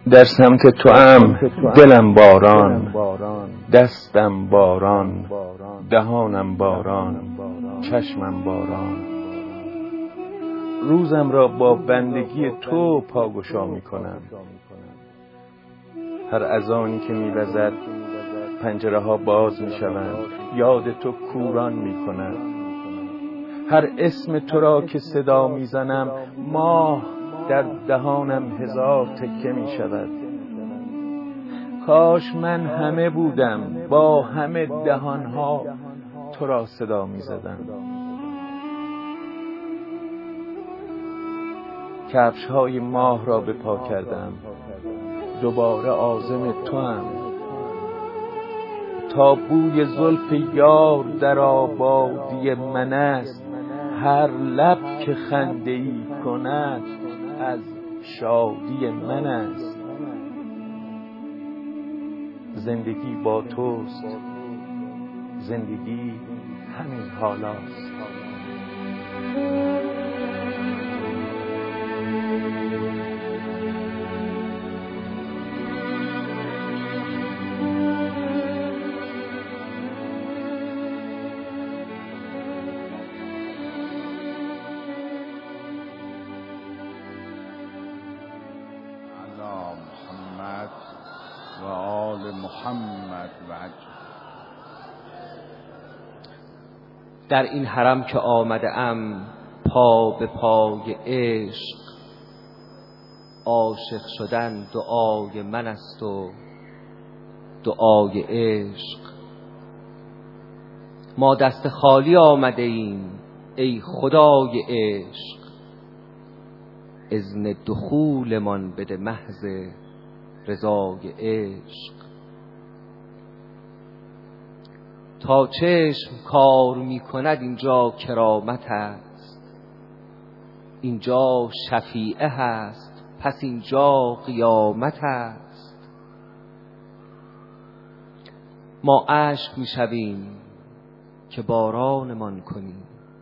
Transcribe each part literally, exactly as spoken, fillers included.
در سمت تو ام دلم باران، دستم باران، دهانم باران، چشمم باران. روزم را با بندگی تو پاگشا می کنم. هر اذانی که می وزد پنجره ها باز می شوند، یاد تو کوران می کنم. هر اسم تو را که صدا می زنم ماه در دهانم هزار تکه می شود. کاش من همه بودم با همه دهانها تو را صدا می زدم. کفش های ماه را به پا کردم، دوباره عازم تو هم. تا بوی زلف یار در آبادی من است، هر لب که خنده ای کند از شادی من است. زندگی با توست، زندگی همین حالاست. و آل محمد و عجل. در این حرم که آمده ام پا به پای عشق، عاشق شدن دعای من است و دعای عشق. ما دست خالی آمده ایم ای خدای عشق، اذن دخولمان بده محض رضای عشق. تا چشم کار می کند اینجا کرامت است، اینجا شفیعه هست، پس اینجا قیامت است. ما اشک می شویم که بارانمان کنیم،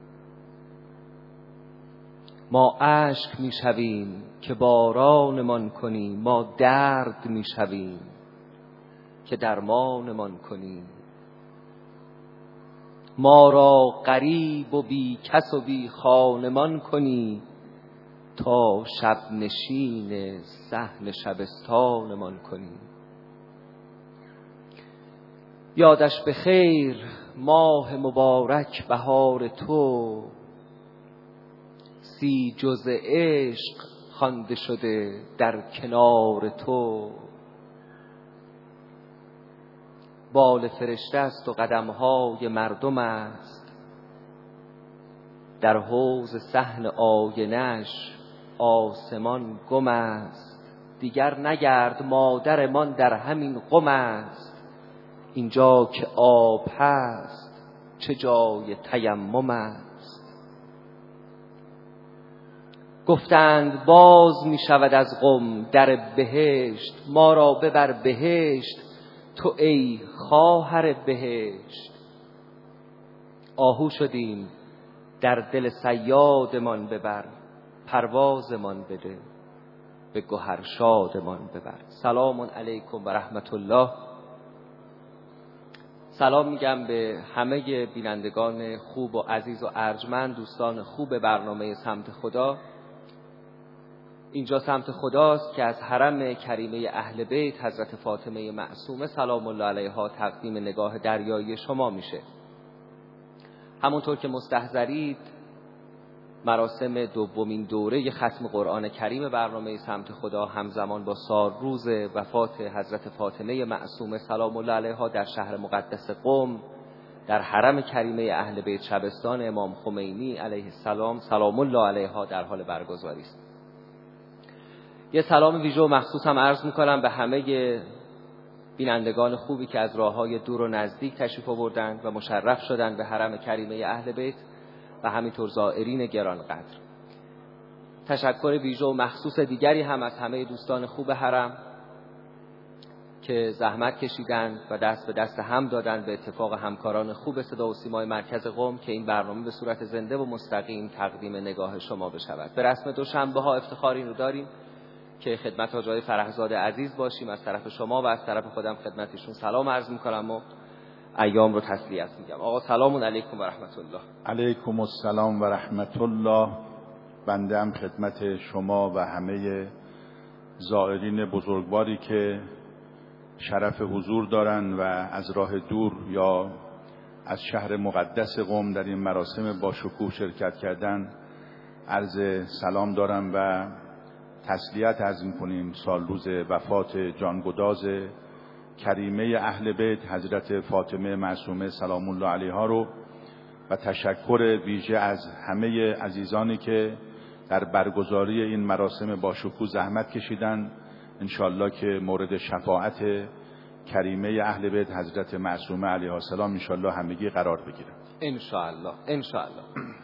ما اشک می شویم که بارانمان کنیم. ما درد می شویم که درمانمان کنیم. ما را غریب و بی کس و بی خانمان کنی، تا شب نشین صحن شبستانمان کنی. یادش به خیر ماه مبارک بهار تو، سی جز عشق خوانده شده در کنار تو. بال فرشته است و قدمهای مردم است، در حوض صحن آینش آسمان گم است. دیگر نگرد مادرمان در همین قم است، اینجا که آب هست چه جای تیمم است. گفتند باز می شود از قم در بهشت، ما را ببر بهشت تو ای خواهر بهشت. آهو شدیم در دل صیادمان ببر، پروازمان بده به گوهر شادمان ببر. سلام علیکم و رحمت الله. سلام میگم به همه بینندگان خوب و عزیز و ارجمند، دوستان خوب برنامه سمت خدا. اینجا سمت خداست که از حرم کریمه اهل بیت حضرت فاطمه معصومه سلام الله علیها تقدیم نگاه دریایی شما میشه. همونطور که مستحضرید مراسم دومین دوره ختم قرآن کریم برنامه سمت خدا همزمان با سال روز وفات حضرت فاطمه معصومه سلام الله علیها در شهر مقدس قم در حرم کریمه اهل بیت شبستان امام خمینی علیه السلام سلام الله علیها در حال برگزاری است. یه سلام ویژه و مخصوص هم عرض میکنم به همه بینندگان خوبی که از راههای دور و نزدیک تشریف آوردند و مشرف شدند به حرم کریمه اهل بیت و همینطور زائرین گرانقدر. تشکر ویژه و مخصوص دیگری هم از همه دوستان خوب حرم که زحمت کشیدند و دست به دست هم دادند به اتفاق همکاران خوب صدا و سیمای مرکز قم که این برنامه به صورت زنده و مستقیم تقدیم نگاه شما بشود. به رسم دوشنبه ها افتخار این رو داریم که خدمت حاج آقای فرهزاد عزیز باشیم از طرف شما و از طرف خودم خدمتشون سلام عرض میکنم و ایام رو تسلیت میگم. آقا سلام علیکم و رحمت الله. علیکم السلام و رحمت الله. بنده هم خدمت شما و همه زائرین بزرگواری که شرف حضور دارن و از راه دور یا از شهر مقدس قم در این مراسم با شکوه شرکت کردن عرض سلام دارم و تسلیت عرض می‌کنیم سال روز وفات جانگداز کریمه اهل بیت حضرت فاطمه معصومه سلام الله علیها رو و تشکر ویژه از همه عزیزانی که در برگزاری این مراسم با شکوه زحمت کشیدن. انشالله که مورد شفاعت کریمه اهل بیت حضرت معصومه علیها السلام انشالله همگی قرار بگیرن. انشالله انشالله.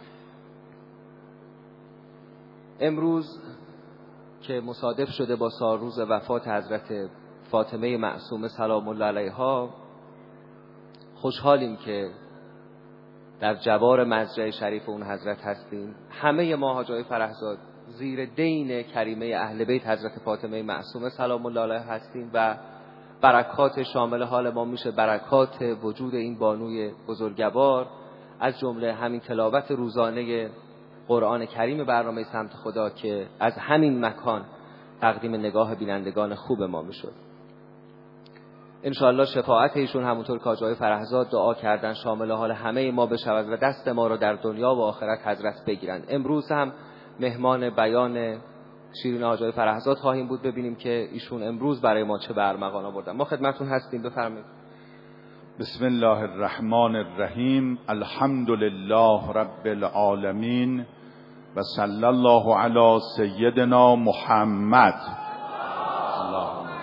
امروز که مصادف شده با سال روز وفات حضرت فاطمه معصومه سلام الله علیها، خوشحالیم که در جوار مضجع شریف اون حضرت هستیم. همه ما حاج آقای فرهزاد زیر دین کریمه اهل بیت حضرت فاطمه معصومه سلام الله علیها هستیم و برکات شامل حال ما میشه برکات وجود این بانوی بزرگوار، از جمله همین تلاوت روزانه قرآن کریم برنامه سمت خدا که از همین مکان تقدیم نگاه بینندگان خوب ما میشد. انشاءالله شفاعت ایشون همونطور که حاج آقای فرهزاد دعا کردن شامل حال همه ما بشود و دست ما رو در دنیا و آخرت حضرت بگیرن. امروز هم مهمان بیان شیرین حاج آقای فرهزاد خواهیم بود، ببینیم که ایشون امروز برای ما چه برمغان آوردن. ما خدمتتون هستیم، بفرمایید. بسم الله الرحمن الرحیم. الحمد لله رب العالمین و صلی الله علی سیدنا محمد. اللهم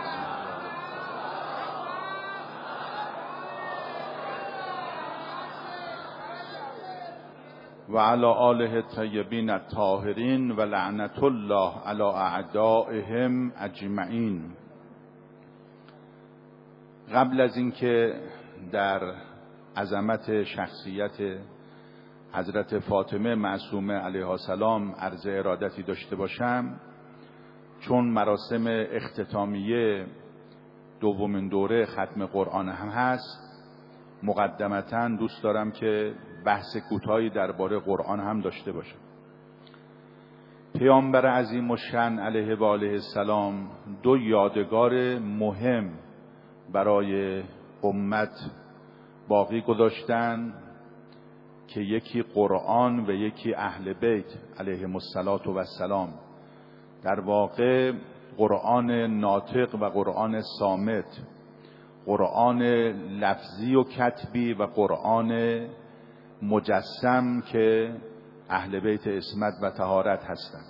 و علی آله الطیبین الطاهرین و لعنت الله علی اعدائهم اجمعین. قبل از اینکه در عظمت شخصیت حضرت فاطمه معصومه علیها السلام عرض ارادتی داشته باشم، چون مراسم اختتامیه دومین دوره ختم قرآن هم هست، مقدمتاً دوست دارم که بحث کوتاهی درباره قرآن هم داشته باشم. پیامبر عظیم الشأن علیه و آله السلام دو یادگار مهم برای امت باقی گذاشتن که یکی قرآن و یکی اهل بیت علیهم السلام. در واقع قرآن ناطق و قرآن صامت، قرآن لفظی و کتبی و قرآن مجسم که اهل بیت عصمت و طهارت هستند.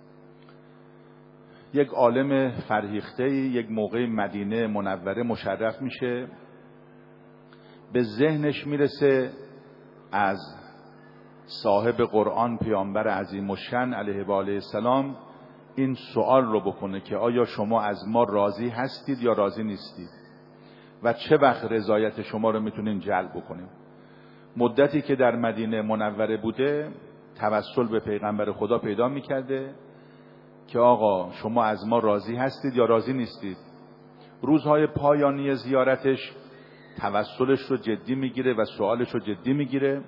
یک عالم فرهیخته یک موقع مدینه منوره مشرف میشه، به ذهنش میرسه از صاحب قرآن پیامبر عظیم الشأن علیه و آله السلام این سوال رو بکنه که آیا شما از ما راضی هستید یا راضی نیستید و چه وقت رضایت شما رو میتونین جلب بکنیم. مدتی که در مدینه منوره بوده توسل به پیغمبر خدا پیدا میکرده که آقا شما از ما راضی هستید یا راضی نیستید. روزهای پایانی زیارتش توسلش رو جدی میگیره و سوالش رو جدی میگیره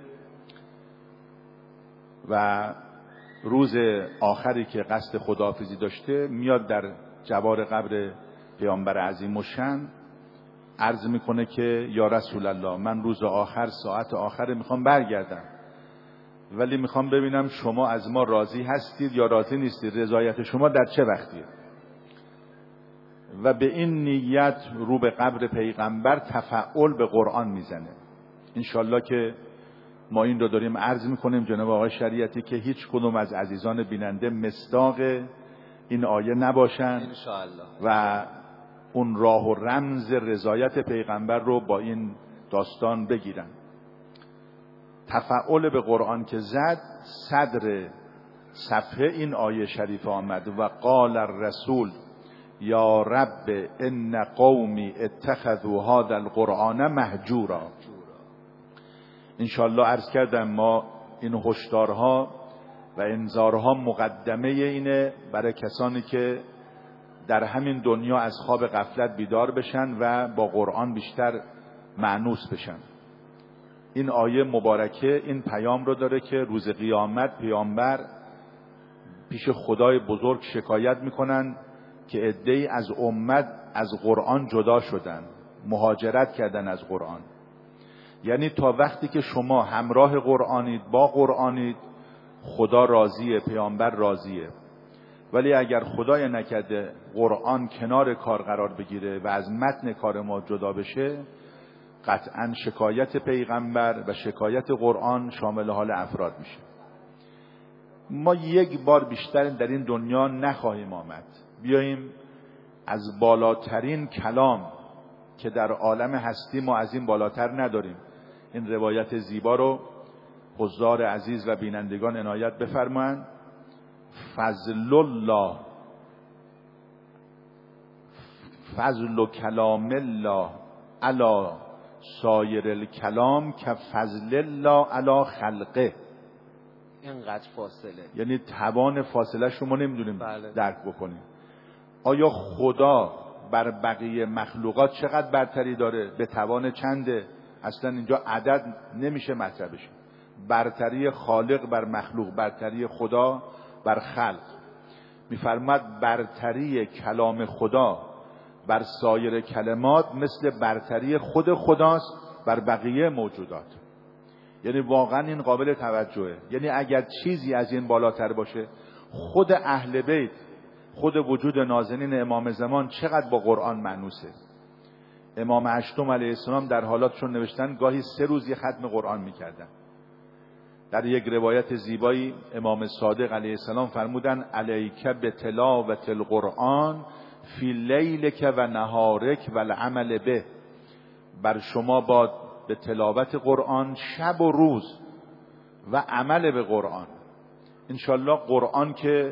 و روز آخری که قصد خداحافظی داشته میاد در جوار قبر پیامبر عظیم الشأن عرض میکنه که یا رسول الله، من روز آخر ساعت آخر میخوام برگردم، ولی میخوام ببینم شما از ما راضی هستید یا راضی نیستید، رضایت شما در چه وقتیه. و به این نیت رو به قبر پیغمبر تفعل به قرآن میزنه. انشالله که ما این رو داریم عرض میکنیم جناب آقای شریعتی که هیچ کدوم از عزیزان بیننده مصداق این آیه نباشن انشالله و اون راه و رمز رضایت پیغمبر رو با این داستان بگیرن. تفعل به قرآن که زد، صدر صفحه این آیه شریف آمد و قال الرسول یا رب ان قومی اتخذوا هذا القرآن مهجورا. انشالله عرض کردم ما این هشدارها و انذارها مقدمه اینه برای کسانی که در همین دنیا از خواب غفلت بیدار بشن و با قرآن بیشتر مانوس بشن. این آیه مبارکه این پیام رو داره که روز قیامت پیامبر پیش خدای بزرگ شکایت میکنن که عده‌ای از امت از قرآن جدا شدن، مهاجرت کردن از قرآن. یعنی تا وقتی که شما همراه قرآنید، با قرآنید، خدا راضیه، پیامبر راضیه. ولی اگر خدای نکرده قرآن کنار کار قرار بگیره و از متن کار ما جدا بشه، قطعا شکایت پیغمبر و شکایت قرآن شامل حال افراد میشه. ما یک بار بیشتر در این دنیا نخواهیم آمد. بیاییم از بالاترین کلام که در عالم هستی ما از این بالاتر نداریم، این روایت زیبا رو حضار عزیز و بینندگان عنایت بفرمایند. فضل الله، فضل کلام الله علی سایر الکلام که فضل الله علی خلقه. اینقدر فاصله، یعنی توان فاصلهش رو ما نمیدونیم بله. درک بکنیم. آیا خدا بر بقیه مخلوقات چقدر برتری داره؟ به توان چنده؟ اصلا اینجا عدد نمیشه مطرح بشه. برتری خالق بر مخلوق، برتری خدا بر خلق. میفرماد برتری کلام خدا بر سایر کلمات مثل برتری خود خداست بر بقیه موجودات. یعنی واقعا این قابل توجهه. یعنی اگر چیزی از این بالاتر باشه، خود اهل بیت، خود وجود نازنین امام زمان چقدر با قرآن مانوسه. امام هشتم علیه السلام در حالاتشون نوشتن گاهی سه روز یه ختم قرآن میکردن. در یک روایت زیبایی امام صادق علیه السلام فرمودن علیک به تلاوت القرآن فی لیلک و نهارک و العمل به. بر شما باد به تلاوت قرآن شب و روز و عمل به قرآن. انشالله قرآن که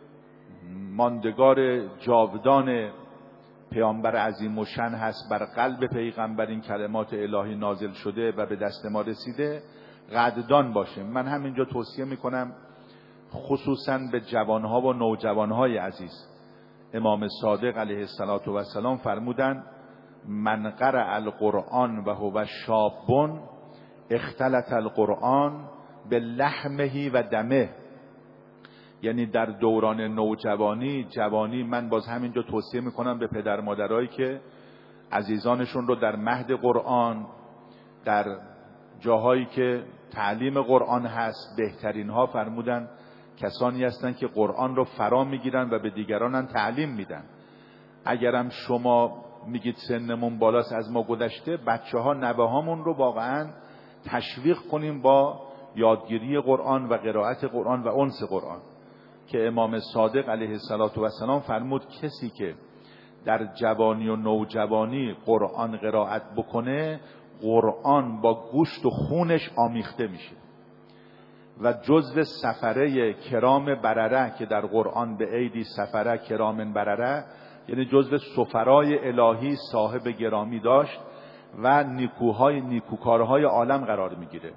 ماندگار جاودان پیامبر عظیم و شن هست، بر قلب پیغمبر این کلمات الهی نازل شده و به دست ما رسیده، قدردان باشه. من همینجا توصیه میکنم خصوصا به جوانها و نوجوانهای عزیز. امام صادق علیه السلام فرمودن من قرأ القرآن و هو شاب اختلط القرآن به لحمه و دمه. یعنی در دوران نوجوانی، جوانی، من باز همینجا توصیه میکنم به پدر مادرایی که عزیزانشون رو در مهد قرآن، در جاهایی که تعلیم قرآن هست، بهترین ها فرمودن کسانی هستن که قرآن رو فرا میگیرن و به دیگران هم تعلیم میدن. اگرم شما میگید سنمون بالاست از ما گذشته، بچه ها نوه هامون رو واقعا تشویق کنیم با یادگیری قرآن و قرائت قرآن و انس قرآن. که امام صادق علیه السلام فرمود کسی که در جوانی و نوجوانی قرآن قرائت بکنه، قرآن با گوشت و خونش آمیخته میشه و جزو سفره کرام برره که در قرآن به ایدی سفره کرام برره، یعنی جزو سفرای الهی صاحب گرامی داشت و نیکوهای نیکوکارهای عالم قرار میگیره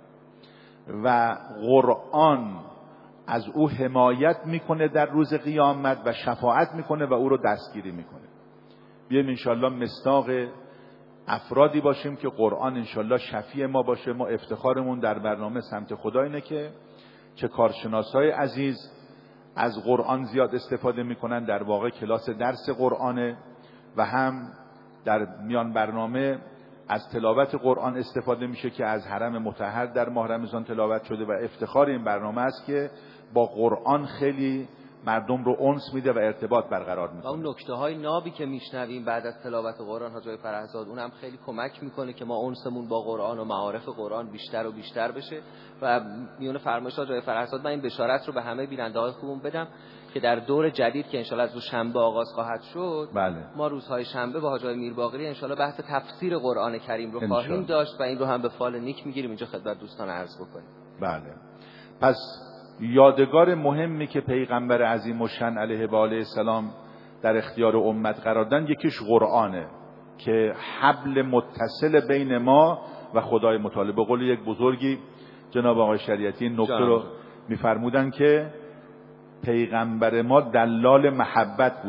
و قرآن از او حمایت میکنه در روز قیامت و شفاعت میکنه و او رو دستگیری میکنه. بیایم انشالله مصداق افرادی باشیم که قرآن انشالله شفیع ما باشه. ما افتخارمون در برنامه سمت خدا اینه که چه کارشناسای عزیز از قرآن زیاد استفاده میکنن، در واقع کلاس درس قرآنه، و هم در میان برنامه از تلاوت قرآن استفاده میشه که از حرم مطهر در ماه رمضان تلاوت شده و افتخار این برنامه است که با قرآن خیلی مردم رو انس میده و ارتباط برقرار میکنه. و اون نکته های نابی که میشنویم بعد از تلاوت قرآن حاج آقای فرهزاد، اونم خیلی کمک میکنه که ما انسمون با قرآن و معارف قرآن بیشتر و بیشتر بشه. و میونه فرمایش حاج آقای فرهزاد من این بشارت رو به همه بیننده های خوبم بدم که در دور جدید که انشالله از روز شنبه آغاز خواهد شد، بله. ما روزهای شنبه با حاج آقای میرباقری انشالله بحث تفسیر قرآن کریم رو خواهیم داشت و این رو هم به فال نیک میگیریم اینجا خدمت دوستان عرض بکنیم. بله. پس یادگار مهمی که پیغمبر عظیم الشأن علیه و آله السلام در اختیار امت قرار دادن یکیش قرآنه که حبل متصل بین ما و خدای متعال. به قول یک بزرگی جناب آقای شریعتی این نکته رو میفرمودن که پیغمبر ما دلال محبت بوده.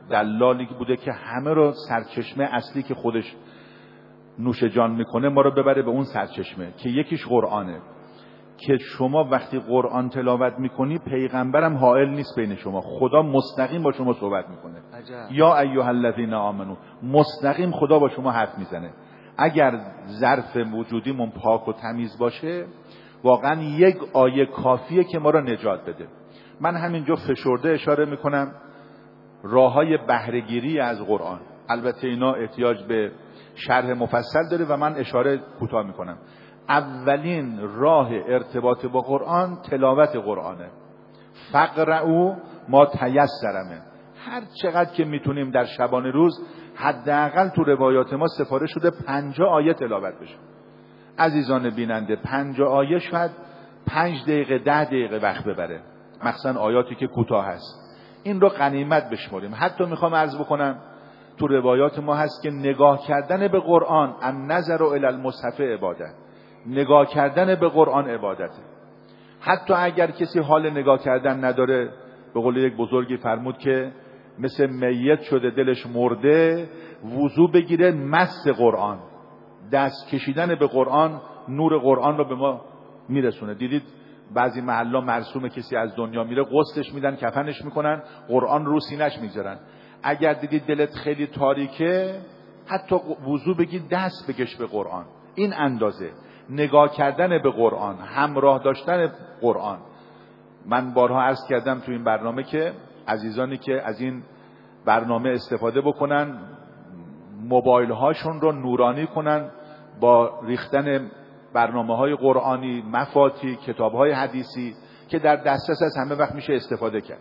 دلالی بوده که همه رو سرچشمه اصلی که خودش نوش جان میکنه ما رو ببره به اون سرچشمه که یکیش قرآنه، که شما وقتی قرآن تلاوت میکنی پیغمبرم حائل نیست بین شما، خدا مستقیم با شما صحبت میکنه. یا ایها الذین آمنو، مستقیم خدا با شما حرف میزنه. اگر ظرف وجودیمون پاک و تمیز باشه واقعا یک آیه کافیه که ما را نجات بده. من همینجا فشرده اشاره میکنم راههای بهره‌گیری از قرآن، البته اینا احتیاج به شرح مفصل داره و من اشاره کوتاه میکنم. اولین راه ارتباط با قرآن تلاوت قرآنه. فقرؤ ما تیسرمه، هر چقدر که میتونیم در شبانه روز حداقل تو روایات ما سفارش شده پنجاه آیه تلاوت بشه. عزیزان بیننده، پنجاه آیه شاید پنج دقیقه ده دقیقه وقت ببره، مخصوصا آیاتی که کوتاه هست. این رو غنیمت بشمریم. حتی میخوام عرض بکنم تو روایات ما هست که نگاه کردن به قرآن، النظر الی المصحف عبادت، نگاه کردن به قرآن عبادته. حتی اگر کسی حال نگاه کردن نداره، به قول یک بزرگی فرمود که مثل میت شده دلش مرده، وضو بگیره مس قرآن، دست کشیدن به قرآن نور قرآن رو به ما میرسونه. دیدید بعضی محلا مرسوم کسی از دنیا میره غسلش میدن کفنش میکنن قرآن رو سینه‌اش میذارن. اگر دیدید دلت خیلی تاریکه حتی وضو بگیر دست بکش به قرآن. این اندازه نگاه کردن به قرآن، همراه داشتن قرآن. من بارها عرض کردم تو این برنامه که عزیزانی که از این برنامه استفاده بکنن موبایل هاشون رو نورانی کنن با ریختن برنامه های قرآنی، مفاتی، کتاب های حدیثی که در دسترس از همه وقت میشه استفاده کرد.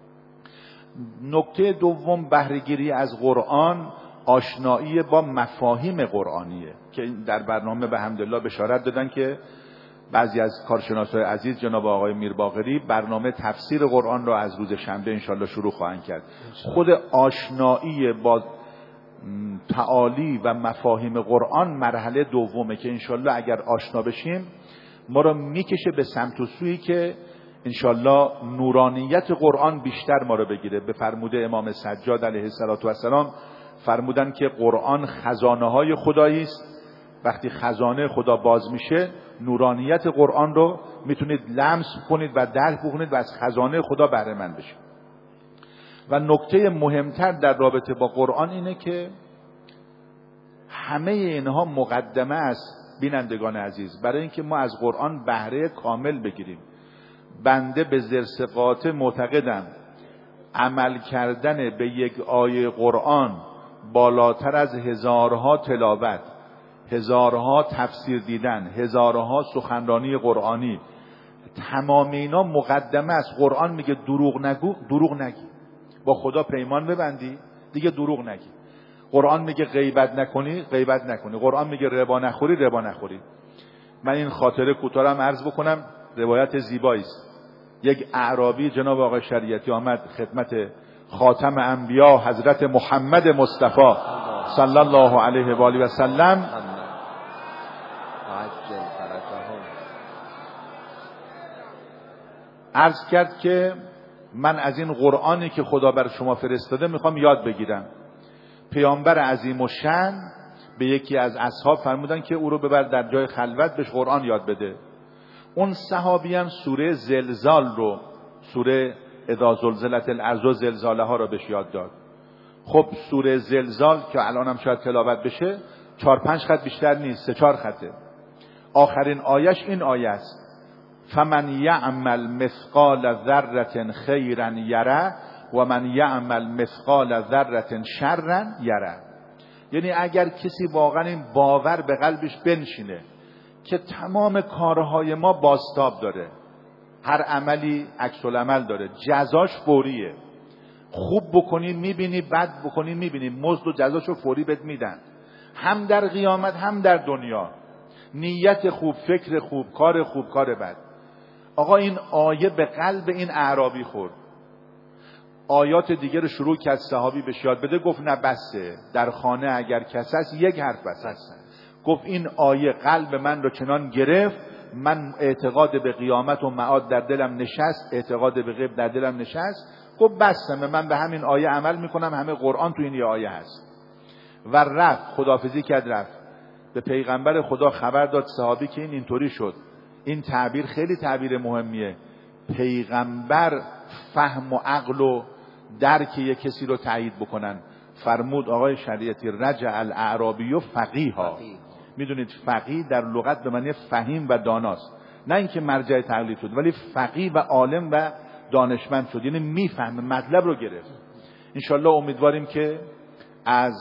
نکته دوم بهره‌گیری از قرآن آشنایی با مفاهیم قرآنیه که در برنامه به حمدالله بشارت دادن که بعضی از کارشناسای عزیز جناب آقای میرباقری برنامه تفسیر قرآن را از روز شنبه انشالله شروع خواهند کرد. خود آشنایی با تعالی و مفاهیم قرآن مرحله دومه که انشالله اگر آشنا بشیم ما را میکشه به سمت و سویی که انشالله نورانیت قرآن بیشتر ما را بگیره. به فرموده امام سجاد علیه السلام فرمودن که قرآن خزانه های خدایی است. وقتی خزانه خدا باز میشه نورانیت قرآن رو میتونید لمس کنید و درک بکنید و از خزانه خدا بهره مند بشید. و نکته مهمتر در رابطه با قرآن اینه که همه اینها مقدمه است بینندگان عزیز برای اینکه ما از قرآن بهره کامل بگیریم. بنده به زرسقاط معتقدم عمل کردن به یک آیه قرآن بالاتر از هزارها تلاوت، هزارها تفسیر دیدن، هزارها سخنرانی قرآنی، تمام اینا مقدمه است. قرآن میگه دروغ نگو، دروغ نگی. با خدا پیمان ببندی دیگه دروغ نگی. قرآن میگه غیبت نکنی، غیبت نکنی. قرآن میگه ربا نخوری، ربا نخوری. من این خاطره کوتاه هم عرض بکنم، روایت زیبایی است. یک اعرابی جناب آقای شریعتی آمد خدمت خاتم انبیا حضرت محمد مصطفی صلی الله علیه و آله و سلم عرض کرد که من از این قرآنی که خدا بر شما فرستاده میخوام یاد بگیرم. پیامبر عظیم الشأن به یکی از اصحاب فرمودن که او رو ببر در جای خلوت بهش قرآن یاد بده. اون صحابی هم سوره زلزال رو، سوره اذا زلزلت الارض و زلزالها رو بهش یاد داد. خب سوره زلزال که الان هم شاید تلاوت بشه چهار پنج خط بیشتر نیست، سه چهار خطه. آخرین آیش این آیه است فمن یعمل مثقال ذره خیرا یره و من یعمل مثقال ذره شرا یره. یعنی اگر کسی واقعا این باور به قلبش بنشینه که تمام کارهای ما بازتاب داره، هر عملی عکس العمل داره، جزاش فوریه. خوب بکنی میبینی، بد بکنی میبینی، مزد و جزاشو فوری بهت میدن، هم در قیامت هم در دنیا. نیت خوب، فکر خوب، کار خوب، کار بد. آقا این آیه به قلب این اعرابی خورد. آیات دیگه رو شروع کرد صحابی بهش یاد بده، گفت نه بسه، در خانه اگر کس هست یک حرف بس هست. گفت این آیه قلب من رو چنان گرفت، من اعتقاد به قیامت و معاد در دلم نشست، اعتقاد به غیب در دلم نشست. گفت بسمه، من به همین آیه عمل میکنم، همه قرآن تو این یه آیه هست. و رفت، خداحافظی کرد رفت. به پیغمبر خدا خبر داد صحابی که این اینطوری شد. این تعبیر خیلی تعبیر مهمیه. پیغمبر فهم و عقل و درک یک کسی رو تایید بکنن. فرمود آقای شریعتی رجع الاعرابی فقیها. میدونید فقیه در لغت به معنی فهیم و داناست، نه اینکه مرجع تقلید شد، ولی فقیه و عالم و دانشمند شد، یعنی میفهمه، مطلب رو گرفت. انشالله امیدواریم که از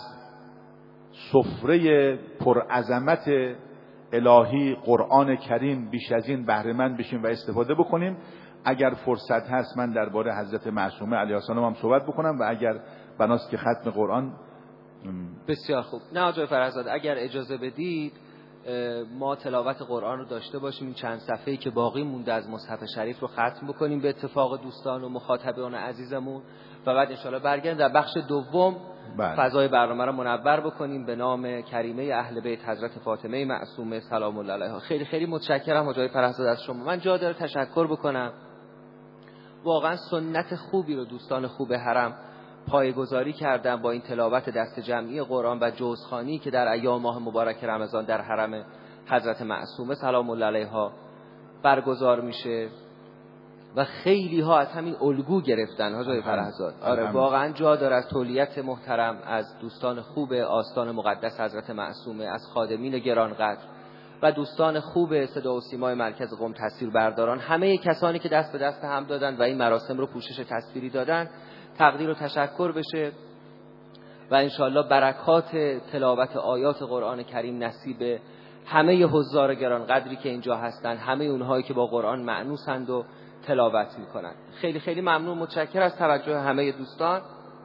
سفره پرعظمت الهی قرآن کریم بیش از این بهره مند بشیم و استفاده بکنیم. اگر فرصت هست من درباره حضرت معصومه علیه السلام هم صحبت بکنم و اگر بناست که ختم قرآن. بسیار خوب. نه آقای فرزاد، اگر اجازه بدید ما تلاوت قرآن رو داشته باشیم، این چند صفحه‌ای که باقی مونده از مصحف شریف رو ختم بکنیم به اتفاق دوستان و مخاطبان عزیزمون و بعد انشالله برگردیم در بخش دوم بله. فضای برنامه رو منور بکنیم به نام کریمه اهل بیت حضرت فاطمه معصومه سلام الله علیها. خیلی خیلی متشکرم آقای فرزاد از شما. من جا داره تشکر بکنم، واقعا سنت خوبی رو دوستان خوب حرم پایه‌گذاری کردن با این تلاوت دست جمعی قرآن و جزخوانی که در ایام ماه مبارک رمضان در حرم حضرت معصومه سلام الله علیها برگزار میشه و خیلی ها از همین الگو گرفتن حاجی فرهزاد. آره واقعا جا داره از تولیت محترم از دوستان خوب آستان مقدس حضرت معصومه، از خادمین گرانقدر و دوستان خوب صدا و سیمای مرکز قم تصویر برداران، همه کسانی که دست به دست هم دادن و این مراسم رو پوشش تصویری دادن، تقدیر و تشکر بشه و انشالله برکات تلاوت آیات قرآن کریم نصیب همه حضار گرانقدری که اینجا هستن، همه اونهایی که با قرآن معنوسند و تلاوت میکنن. خیلی خیلی ممنون، متشکر از توجه همه دوستان.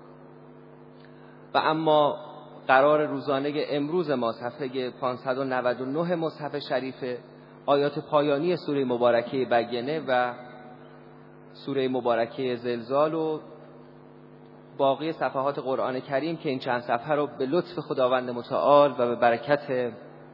و اما قرار روزانه امروز ما صفحه پانصد و نود و نه مصحف شریف، آیات پایانی سوره مبارکه بینه و سوره مبارکه زلزال و باقی صفحات قرآن کریم که این چند صفحه رو به لطف خداوند متعال و به برکت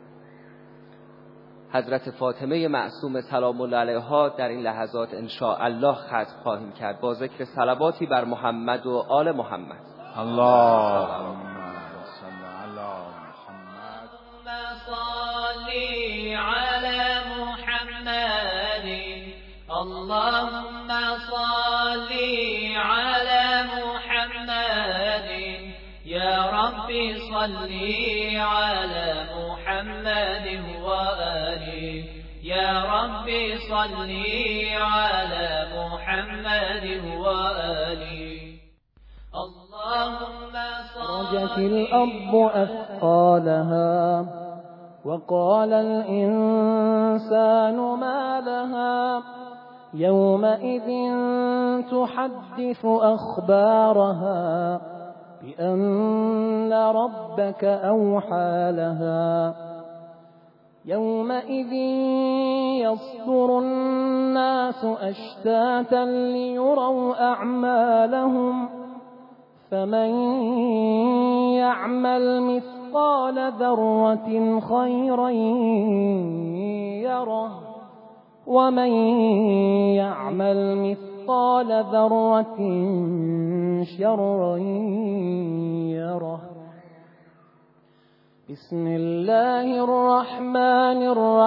حضرت فاطمه معصومه سلام الله علیها در این لحظات ان شاء الله ختم خواهیم کرد با ذکر صلواتی بر محمد و آل محمد. اللهم صل علی محمد صل علی محمد اللهم صل علی محمد یا ربی صل علی محمد و آله یا ربی صل علی محمد و آله. اللهم رجت الأرض أثقالها وقال الإنسان ما لها يومئذ تحدث أخبارها بأن ربك أوحى لها يومئذ يصدر الناس أشتاتا ليروا أعمالهم فمن يعمل مثقال ذرة خيرا يره ومن يعمل مثقال ذرة شرا يره. بسم الله الرحمن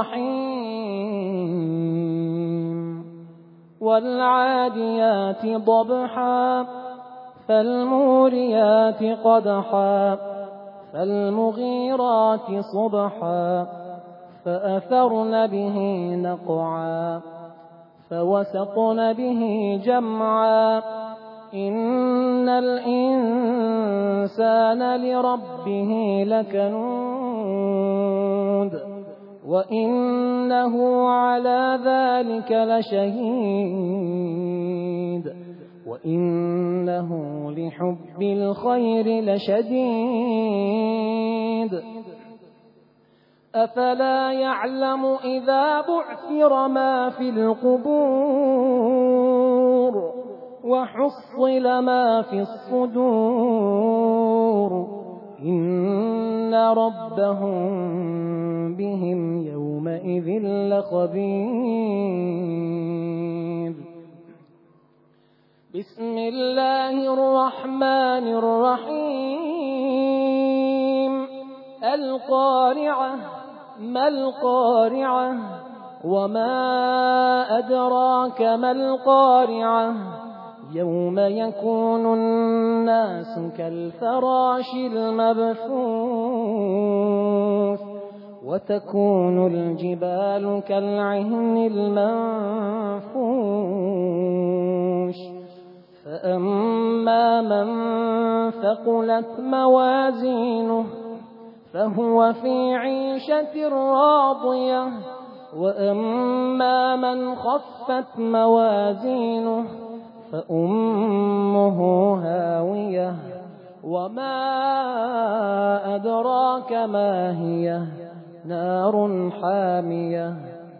الرحيم والعاديات ضبحا فالموريات قدحا فالمغيرات صبحا فأثرن به نقعا فوسطن به جمعا إن الإنسان لربه لكنود وإنه على ذلك لشهيد وإنه لحب الخير لشديد أفلا يعلم إذا بعثر ما في القبور وحصل ما في الصدور إن ربهم بهم يومئذ لخبير. بسم الله الرحمن الرحيم القارعة ما القارعة وما أدراك ما القارعة يوم يكون الناس كالفراش المبثوث وتكون الجبال كالعهن المنفوش فأما من ثقلت موازينه فهو في عيشة راضية وأما من خفت موازينه فأمه هاوية وما أدراك ما هي نار حامية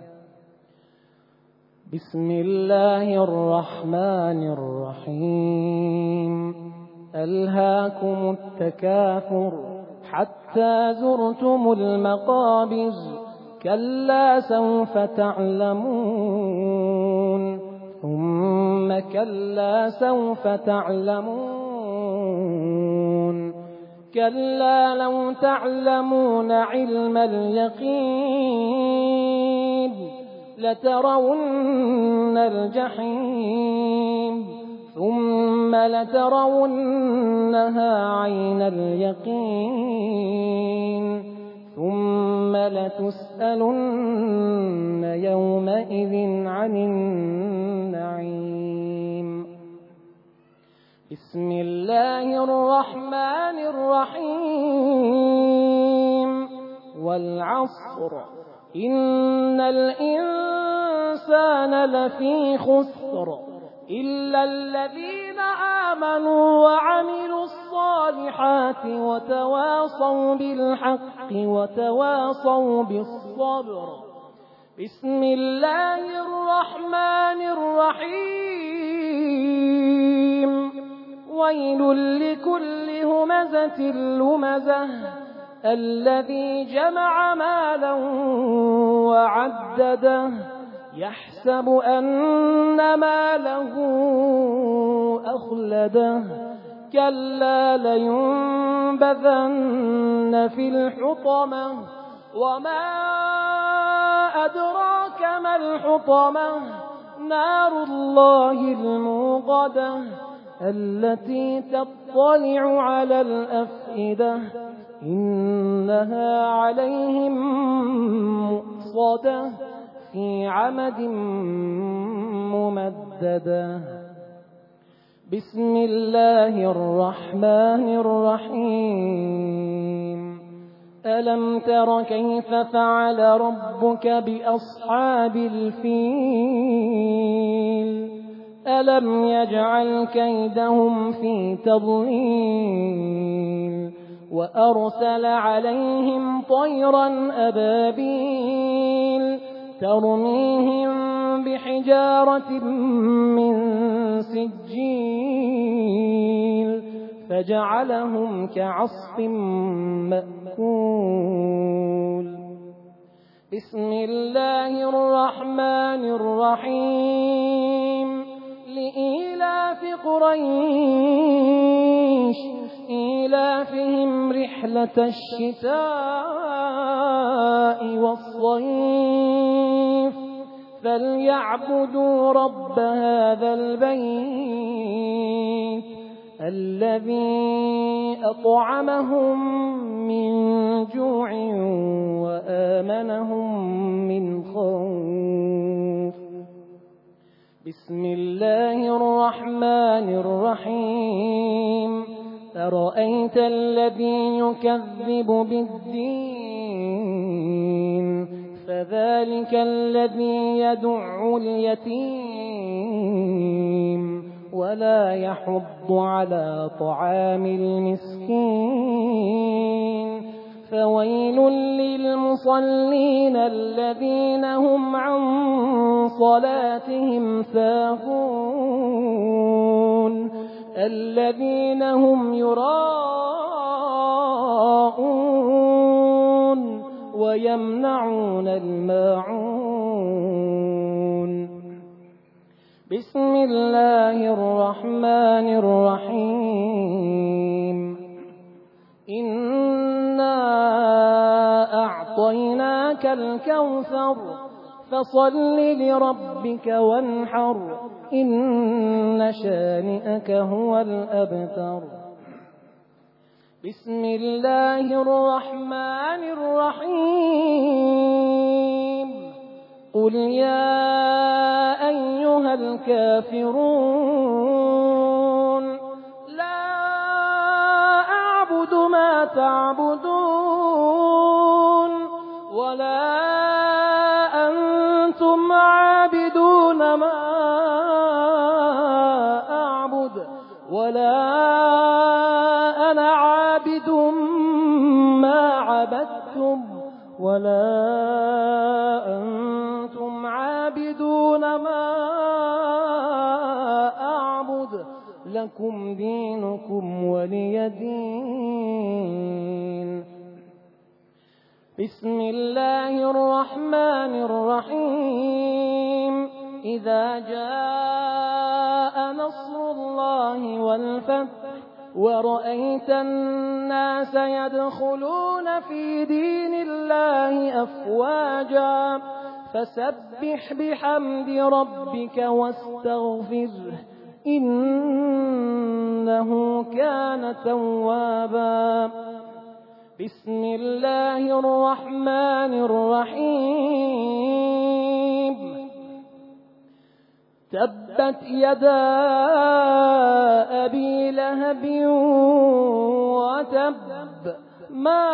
بسم الله الرحمن الرحيم ألهاكم التكاثر حتى زرتم المقابر كلا سوف تعلمون ثم كلا سوف تعلمون كلا لو تعلمون علم اليقين لترون الجحيم ثم لترونها عين اليقين ثم لتسألن يومئذ عن النعيم بسم الله الرحمن الرحيم والعصر إن الإنسان لفي خسر إلا الذين آمنوا وعملوا الصالحات وتواصوا بالحق وتواصوا بالصبر بسم الله الرحمن الرحيم ويل لكل همزة لمزة الذي جمع مالا وعدده يحسب أن ماله أخلده كلا لينبذن في الحطمة وما أدراك ما الحطمة نار الله الموقدة التي تطلع على الأفئدة إنها عليهم مؤصدة في عمد ممددة بسم الله الرحمن الرحيم ألم تر كيف فعل ربك بأصحاب الفيل ألم يجعل كيدهم في تضليل وأرسل عليهم طيرا أبابيل ترميهم بحجارة من سجيل فجعلهم كعصف مأكول بسم الله الرحمن الرحيم لإيلاف قريش إيلافهم رحلة الشتاء والصيف فليعبدوا رب هذا البيت الذي أطعمهم من جوع وآمنهم من خوف بسم الله الرحمن الرحيم أرأيت الذي يكذب بالدين فذلك الذي يدع اليتيم ولا يحض على طعام المسكين فويل للمصلين الذين هم عن صلاتهم ساهون الذين هم يراءون ويمنعون الماعون بسم الله الرحمن الرحيم إنا أعطيناك الكوثر فصل لربك وانحر إن شانئك هو الأبتر بسم الله الرحمن الرحيم قل يا أيها الكافرون لا أعبد ما تعبدون ولا أنتم عابدون ما أعبد ولا أنا عابد ما عبدتم ولا أنتم عابدون ما أعبد لكم دينكم ولي دين بسم الله الرحمن الرحيم إذا جاء نصر الله والفتح ورأيت الناس يدخلون في دين الله أفواجا فسبح بحمد ربك واستغفره إنه كان توابا بسم الله الرحمن الرحيم تبت يدا أبي لهب وتب ما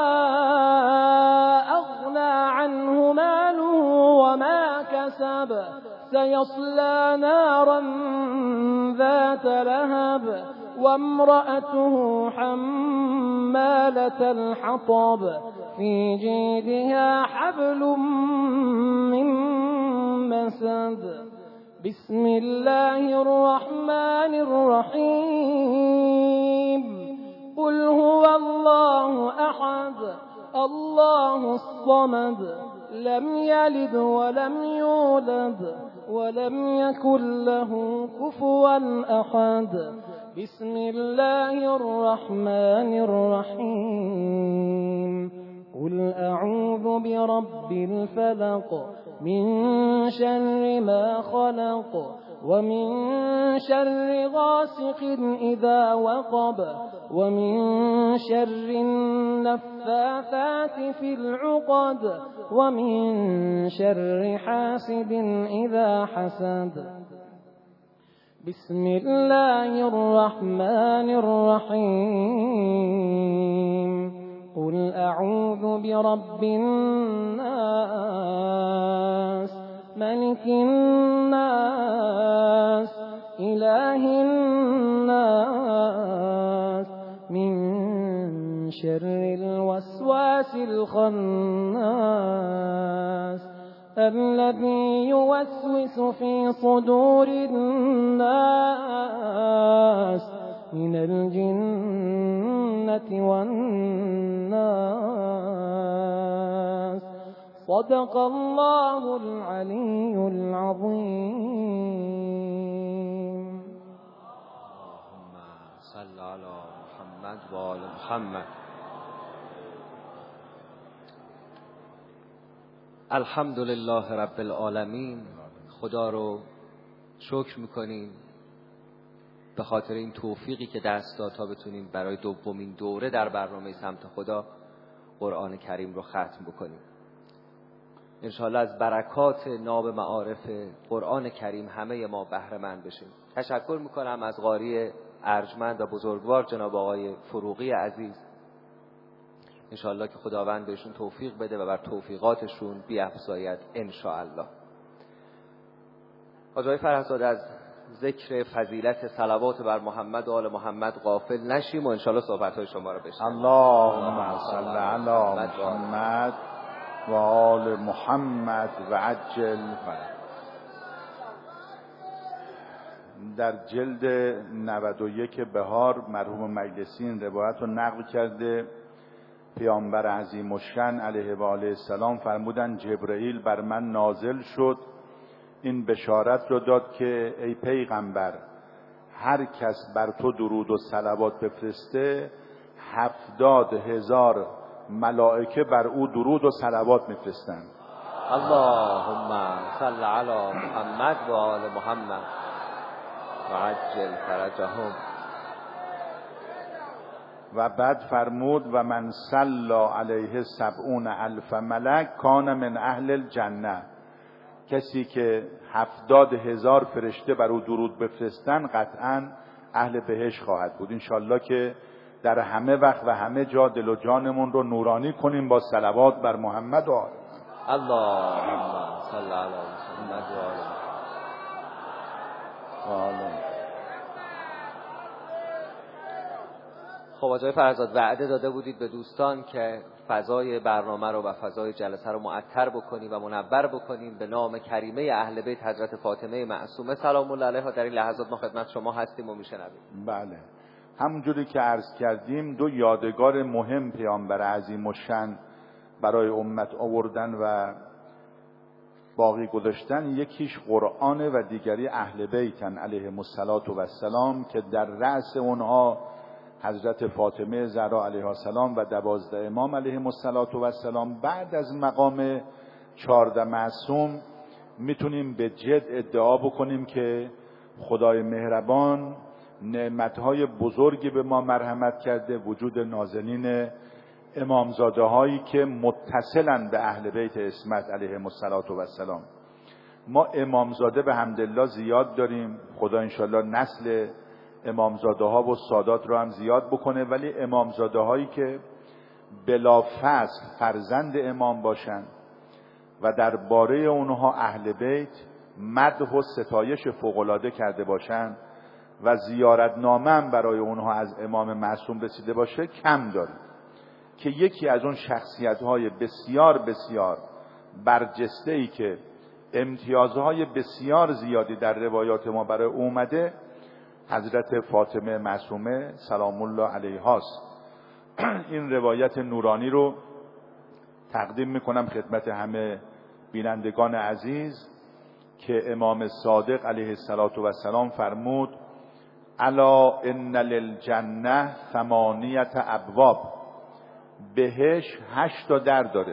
أغنى عنه ماله وما كسب سيصلى نارا ذات لهب وامرأته حمالة الحطب في جيدها حبل من مسد بسم الله الرحمن الرحيم قل هو الله أحد الله الصمد لم يلد ولم يولد ولم يكن له كفوا أحد بسم الله الرحمن الرحيم قل أعوذ برب الفلق من شر ما خلق ومن شر غاسق إذا وقب ومن شر النفاثات في العقد ومن شر حاسد إذا حسد بسم الله الرحمن الرحيم قل أعوذ برب الناس ملك الناس إله الناس من شر الوسواس الخناس الذي يوسوس في صدور الناس من الجنة والناس صدق الله العلي العظيم اللهم صل على محمد و آل محمد. الحمدلله رب العالمین. خدا رو شکر میکنیم به خاطر این توفیقی که دست داد تا بتونیم برای دومین دوره در برنامه سمت خدا قرآن کریم رو ختم بکنیم. انشاءالله از برکات ناب معارف قرآن کریم همه ما بهره مند بشیم. تشکر میکنم از قاری ارجمند و بزرگوار جناب آقای فروغی عزیز. انشاءالله که خداوند بهشون توفیق بده و بر توفیقاتشون بیفزاید انشاءالله. حاجی فرهزاد از ذکر فضیلت صلوات بر محمد و آل محمد غافل نشیم و انشاءالله صحبت‌های شما رو بشنویم. اللهم صل علی محمد و آل محمد و عجل فرج. در جلد نود و یک بهار مرحوم مجلسین روایت رو نقل کرده. پیامبر عظیم الشأن علیه و آله السلام فرمودند جبرئیل بر من نازل شد این بشارت رو داد که ای پیغمبر هر کس بر تو درود و صلوات بفرسته هفتاد هزار ملائکه بر او درود و صلوات میفرستند. اللهم صل علی محمد و آل محمد و عجل فرجهم. و بعد فرمود و من صلی علیه سبعون الف ملک کان من اهل الجنه. کسی که هفتاد هزار فرشته بر او درود بفرستن قطعا اهل بهشت خواهد بود. انشالله که در همه وقت و همه جا دل و جانمون رو نورانی کنیم با صلوات بر محمد و آل. اللهم صل علی محمد و آل محمد. خب آقای فرزاد وعده داده بودید به دوستان که فضای برنامه رو و فضای جلسه رو معطر بکنیم و منور بکنیم به نام کریمه اهل بیت حضرت فاطمه معصومه سلام الله علیها. در این لحظات ما خدمت شما هستیم و میشنویم. بله، همونجوری که عرض کردیم دو یادگار مهم پیامبر عظیم الشأن برای امت آوردن و باقی گذاشتن. یکیش قرآن و دیگری اهل بیتن علیهم السلام که در رأس اونها حضرت فاطمه زهرا علیها السلام و دوازده امام علیهم السلام. بعد از مقام چهارده معصوم میتونیم به جد ادعا بکنیم که خدای مهربان نعمتهای بزرگی به ما مرحمت کرده، وجود نازنین امامزاده هایی که متصلن به اهل بیت عصمت علیهم السلام. ما امامزاده به حمدالله زیاد داریم، خدا انشالله نسل امامزاده ها و سادات رو هم زیاد بکنه، ولی امامزاده هایی که بلا فصل فرزند امام باشن و درباره اونها اهل بیت مدح و ستایش فوق‌العاده کرده باشن و زیارتنامه هم برای اونها از امام معصوم رسیده باشه کم داریم. که یکی از اون شخصیت های بسیار بسیار برجسته ای که امتیازهای بسیار زیادی در روایات ما برای اومده حضرت فاطمه معصومه سلام الله علیها است. این روایت نورانی رو تقدیم میکنم خدمت همه بینندگان عزیز که امام صادق علیه السلام فرمود الا ان للجنه ثمانیت ابواب. بهش هشت تا در داره.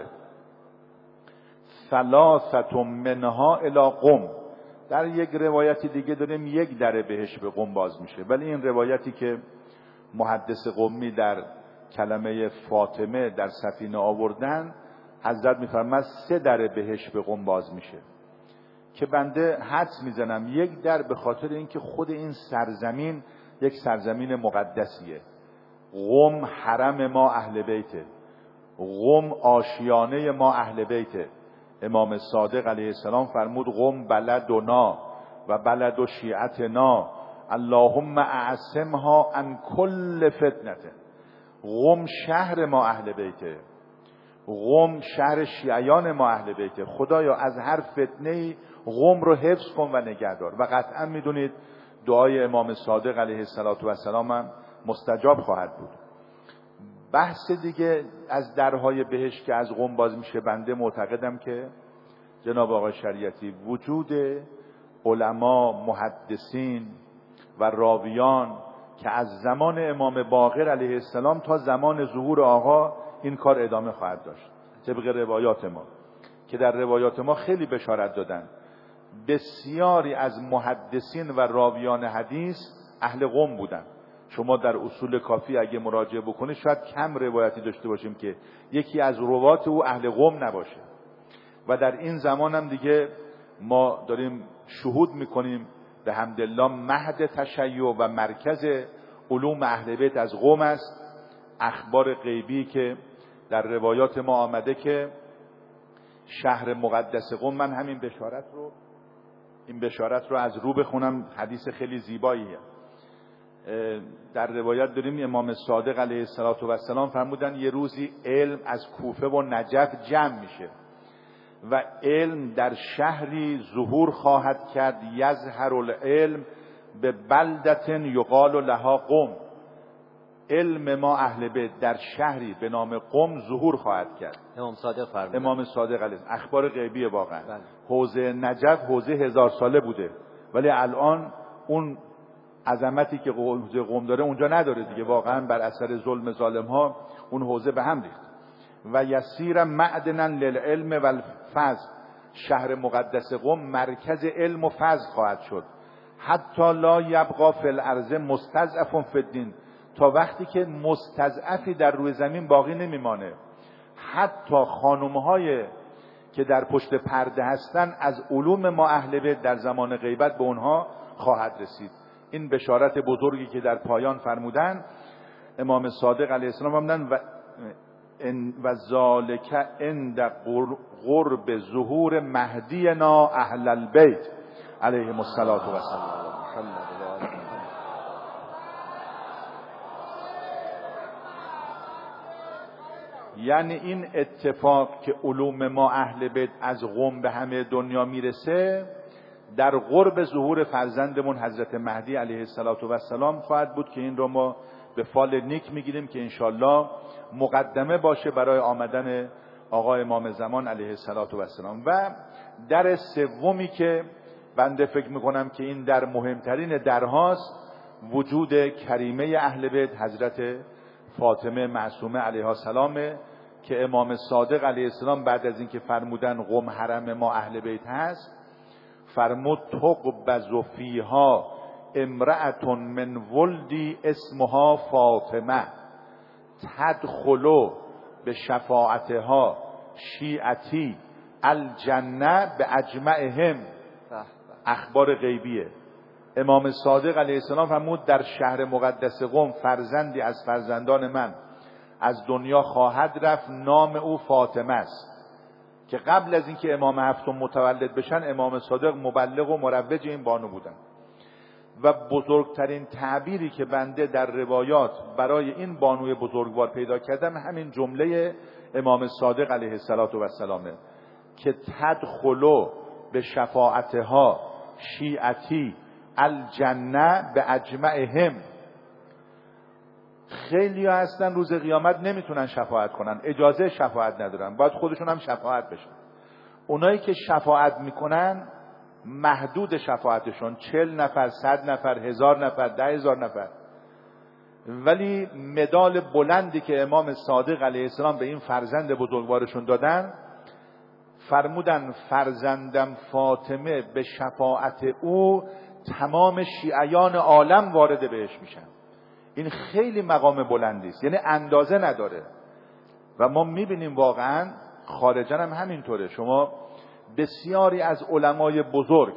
ثلاثت منها الی قم. در یک روایتی دیگه داریم یک در بهش به قم باز میشه، ولی این روایتی که محدث قمی در کلمه فاطمه در سفینه آوردن حضرت میفرماد سه در بهش به قم باز میشه. که بنده حدس میزنم یک در به خاطر اینکه خود این سرزمین یک سرزمین مقدسیه. قم حرم ما اهل بیته، قم آشیانه ما اهل بیته. امام صادق علیه السلام فرمود قم بلدنا و بلد شیعتنا اللهم اعصمها عن کل فتنه. قم شهر ما اهل بیته، قم شهر شیعیان ما اهل بیته. خدایا از هر فتنه‌ای قم رو حفظ کن و نگهدار. و قطعا میدونید دعای امام صادق علیه السلام هم مستجاب خواهد بود. بحث دیگه از درهای بهشت که از قم باز میشه، بنده معتقدم که جناب آقای شریعتی وجود علما محدثین و راویان که از زمان امام باقر علیه السلام تا زمان ظهور آقا این کار ادامه خواهد داشت. طبق روایات ما که در روایات ما خیلی بشارت دادن بسیاری از محدثین و راویان حدیث اهل قم بودن. شما در اصول کافی اگه مراجعه بکنید شاید کم روایتی داشته باشیم که یکی از روات او اهل قم نباشه. و در این زمان هم دیگه ما داریم شهود میکنیم به حمدالله مهد تشیع و مرکز علوم اهل بیت از قم است. اخبار غیبی که در روایات ما آمده که شهر مقدس قم، من همین بشارت رو این بشارت رو از رو بخونم، حدیث خیلی زیباییه. در روایت داریم امام صادق علیه السلام فرمودن یه روزی علم از کوفه و نجف جمع میشه و علم در شهری ظهور خواهد کرد یظهر العلم به بلدت یقال لها قم. علم ما اهل بیت در شهری به نام قم ظهور خواهد کرد. امام صادق فرمودن. امام صادق علیه السلام. اخبار غیبی واقعا. بله. حوزه نجف حوزه هزار ساله بوده ولی الان اون عظمتی که حوزه قم داره اونجا نداره دیگه، واقعا بر اثر ظلم ظالم ها اون حوزه به هم ریخت. و یسیر معدنا للعلم والفضل، شهر مقدس قم مرکز علم و فضل خواهد شد. حتی لا یبقا فی الارض مستضعف فی الدین، تا وقتی که مستضعفی در روی زمین باقی نمیمانه. حتی خانم‌های که در پشت پرده هستن از علوم ما اهل بیت در زمان غیبت به اونها خواهد رسید. این بشارت بزرگی که در پایان فرمودن امام صادق علیه السلام فرمودن و و ذالک عند قرب ظهور مهدینا اهل البیت علیهم الصلاة و السلام. یعنی این اتفاق که علوم ما اهل بیت از قم به همه دنیا میرسه در قرب ظهور فرزندمون حضرت مهدی علیه السلام خواهد بود که این رو ما به فال نیک میگیریم که انشالله مقدمه باشه برای آمدن آقا امام زمان علیه السلام. و در سومی که بنده فکر میکنم که این در مهمترین درهاست، وجود کریمه اهل بیت حضرت فاطمه معصومه علیها السلام که امام صادق علیه السلام بعد از اینکه فرمودن قم حرم ما اهل بیت هست فرمود تقبض فیها امرأة من ولدی اسمها فاطمه تدخلو به شفاعتها شیعتی الجنه به اجمعهم. اخبار غیبیه. امام صادق علیه السلام فرمود در شهر مقدس قم فرزندی از فرزندان من از دنیا خواهد رفت، نام او فاطمه است، که قبل از اینکه امام هفتم متولد بشن امام صادق مبلغ و مروج این بانو بودن. و بزرگترین تعبیری که بنده در روایات برای این بانوی بزرگوار پیدا کردم همین جمله امام صادق علیه السلام که تدخلو به شفاعتها شیعتی الجنه به اجمعهم. خیلی ها هستن روز قیامت نمیتونن شفاعت کنن، اجازه شفاعت ندارن، باید خودشون هم شفاعت بشن. اونایی که شفاعت میکنن محدود شفاعتشون چل نفر، صد نفر، هزار نفر، ده هزار نفر. ولی مدال بلندی که امام صادق علیه السلام به این فرزند بزرگوارشون دادن، فرمودن فرزندم فاطمه به شفاعت او تمام شیعیان عالم وارد بهش میشن. این خیلی مقام بلندی است، یعنی اندازه نداره. و ما میبینیم واقعا خارجا هم همینطوره. شما بسیاری از علمای بزرگ،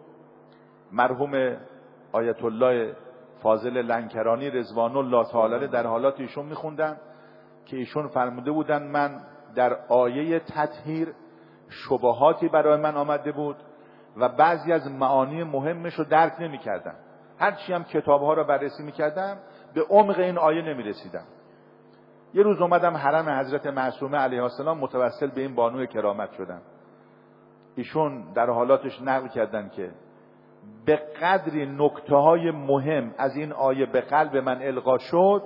مرحوم آیت الله فاضل لنکرانی رضوان الله تعالی در حالات ایشون میخوندن که ایشون فرموده بودن من در آیه تطهیر شبهاتی برای من آمده بود و بعضی از معانی مهمش رو درک نمی کردم. هرچی هم کتابها رو بررسی می کردم به عمق این آیه نمی رسیدم. یه روز اومدم حرم حضرت معصومه علیها السلام متوسل به این بانوی کرامت شدم. ایشون در حالاتش نقل کردن که به قدری نکته های مهم از این آیه به قلب من القا شد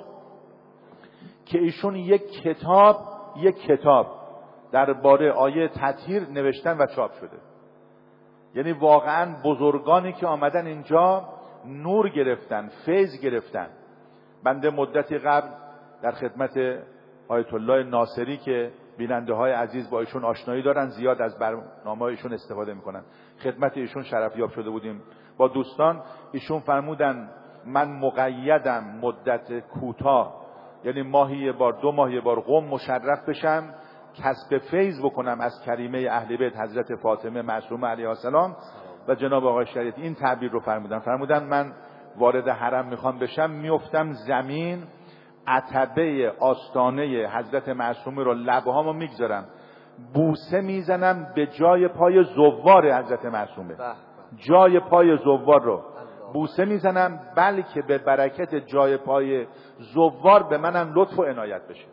که ایشون یک کتاب یک کتاب درباره آیه تطهیر نوشتن و چاپ شده. یعنی واقعا بزرگانی که آمدن اینجا نور گرفتن، فیض گرفتن. بنده مدتی قبل در خدمت آیت الله ناصری که بیننده های عزیز با ایشون آشنایی دارن، زیاد از برنامه ایشون استفاده میکنن، خدمت ایشون شرفیاب شده بودیم با دوستان. ایشون فرمودن من مقیدم مدت کوتاه، یعنی ماهی یه بار دو ماهی یه بار قم مشرف بشم کسب فیض بکنم از کریمه اهل بیت حضرت فاطمه معصومه علیها السلام و جناب آقای شریعتی. این تعبیر رو فرمودن. فرمودن من وارد حرم میخوام بشم، میافتم زمین، عتبه آستانه حضرت معصومه رو لبهامو میگذارم، بوسه میزنم به جای پای زوار حضرت معصومه، جای پای زوار رو بوسه میزنم، بلکه به برکت جای پای زوار به منم لطف و عنایت بشه.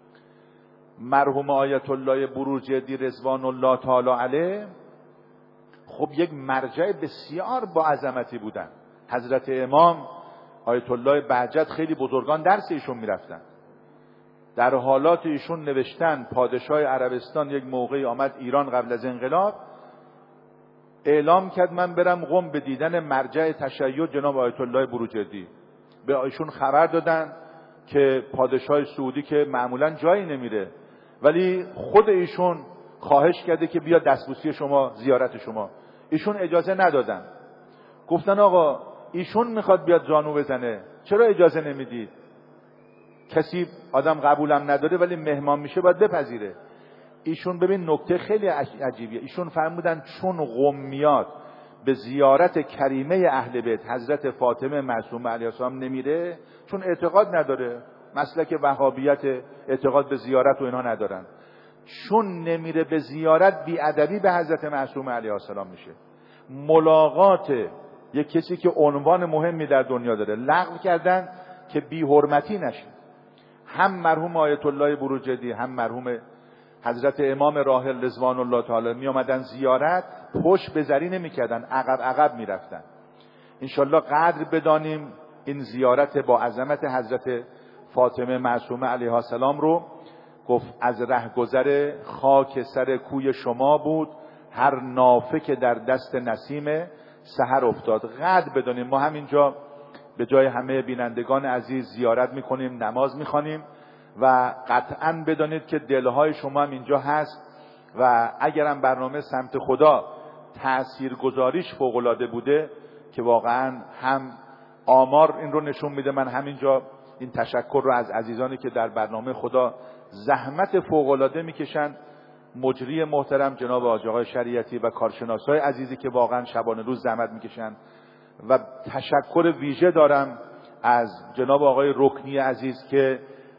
مرحوم آیت الله بروجردی رضوان الله تعالی علیه خب یک مرجع بسیار با عظمتی بودن. حضرت امام آیت الله بهجت خیلی بزرگان درس ایشون میرفتن. در حالات ایشون نوشتن پادشاه عربستان یک موقعی آمد ایران قبل از انقلاب، اعلام کرد من برم قم به دیدن مرجع تشیع جناب آیت الله بروجردی. به ایشون خبر دادن که پادشاه سعودی که معمولا جایی نمیره، ولی خود ایشون خواهش کرده که بیا دستبوسی شما، زیارت شما. ایشون اجازه ندادن. گفتن آقا ایشون میخواد بیاد زانو بزنه، چرا اجازه نمیدید؟ کسی آدم قبولم نداره ولی مهمان میشه باید بپذیره. ایشون ببین نکته خیلی عجیبیه، ایشون فرمودن چون قمیات به زیارت کریمه اهل بیت حضرت فاطمه معصومه علیها السلام نمیره، چون اعتقاد نداره، مسلک وهابیت اعتقاد به زیارت و اینا ندارن، چون نمیره به زیارت بی‌ادبی به حضرت معصومه علیها السلام میشه. ملاقات یک کسی که عنوان مهمی در دنیا داره لغو کردن که بی حرمتی نشه. هم مرحوم آیت الله بروجردی هم مرحوم حضرت امام راحل رضوان الله تعالی می آمدن زیارت، پشت به زری نمی کردن، عقب عقب می رفتن. انشالله قدر بدانیم این زیارت با عظمت حضرت فاطمه معصومه علیها السلام رو. گفت از رهگذر خاک سر کوی شما بود، هر نافه که در دست نسیم سحر افتاد. قدر بدانیم ما همینجا به جای همه بینندگان عزیز زیارت میکنیم، نماز میخوانیم و قطعاً بدانید که دلهای شما هم اینجا هست و اگرم برنامه سمت خدا تاثیرگذاریش فوق‌العاده بوده که واقعاً هم آمار این رو نشون میده. من همینجا این تشکر رو از عزیزانی که در برنامه خدا زحمت فوق‌العاده میکشن، مجری محترم جناب حاج آقای شریعتی و کارشناسای عزیزی که واقعاً شبانه روز زحمت میکشن، و تشکر ویژه دارم از جناب آقای رکنی عزیز که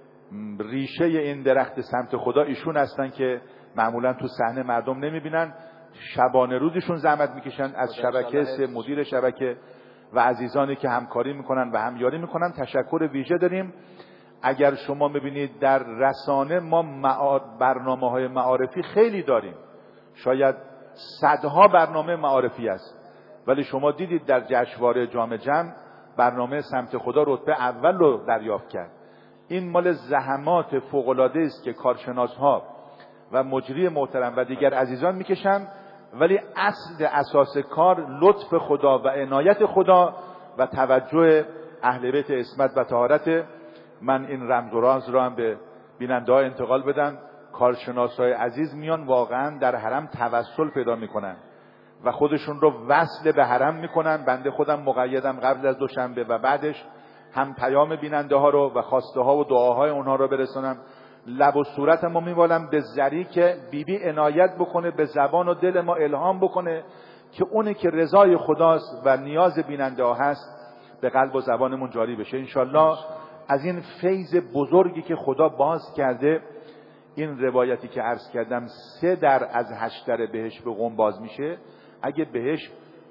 ریشه این درخت سمت خدا ایشون هستن که معمولا تو صحنه مردم نمیبینن، شبانه روزشون زحمت میکشن. از شبکه سه مدیر شبکه و عزیزانی که همکاری میکنن و همیاری میکنن تشکر ویژه داریم. اگر شما میبینید در رسانه ما برنامه های معارفی خیلی داریم، شاید صدها برنامه معارفی است، ولی شما دیدید در جشنواره جام جم برنامه سمت خدا رتبه اول رو دریافت کرد. این مال زحمات فوق‌العاده است که کارشناس‌ها و مجری محترم و دیگر عزیزان میکشن، ولی اصل اساس کار لطف خدا و عنایت خدا و توجه اهل بیت عصمت و طهارت. من این رمز و راز رو هم به بیننده‌ها انتقال بدم. کارشناسای عزیز میان واقعا در حرم توسل پیدا میکنن و خودشون رو وصل به حرم میکنن. بنده خودم مقیدم قبل از دوشنبه و بعدش هم پیام بیننده ها رو و خواسته ها و دعاهای اونها رو برسونم. لب و صورت ما میوالم به زری که بیبی بی عنایت بکنه، به زبان و دل ما الهام بکنه که اونی که رضای خداست و نیاز بیننده ها هست به قلب و زبانمون جاری بشه. انشالله از این فیض بزرگی که خدا باز کرده، این روایتی که عرض کردم سه در از هشت در بهش به قم باز میشه. اگه بهش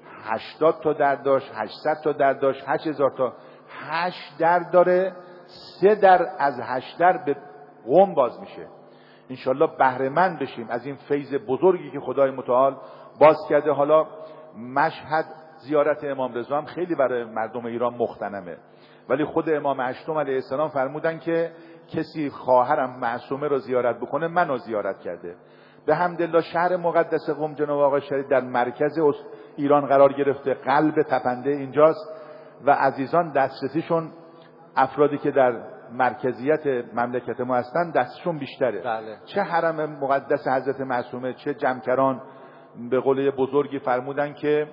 هشتاد تا در داشت، هشتصد تا در داشت، هشت هزار تا، هشت در داره، سه در از هشت در به قم باز میشه. انشالله بهره مند بشیم از این فیض بزرگی که خدای متعال باز کرده. حالا مشهد زیارت امام رضا هم خیلی برای مردم ایران مختنمه، ولی خود امام هشتم علیه السلام فرمودن که کسی خواهرم معصومه رو زیارت بکنه منو زیارت کرده. به حمدالله شهر مقدس قم جناب آقای شریف در مرکز ایران قرار گرفته، قلب تپنده اینجاست و عزیزان دسترسیشون، افرادی که در مرکزیت مملکت ما هستن دستشون بیشتره. بله. چه حرم مقدس حضرت معصومه، چه جمکران. به قول بزرگی فرمودن که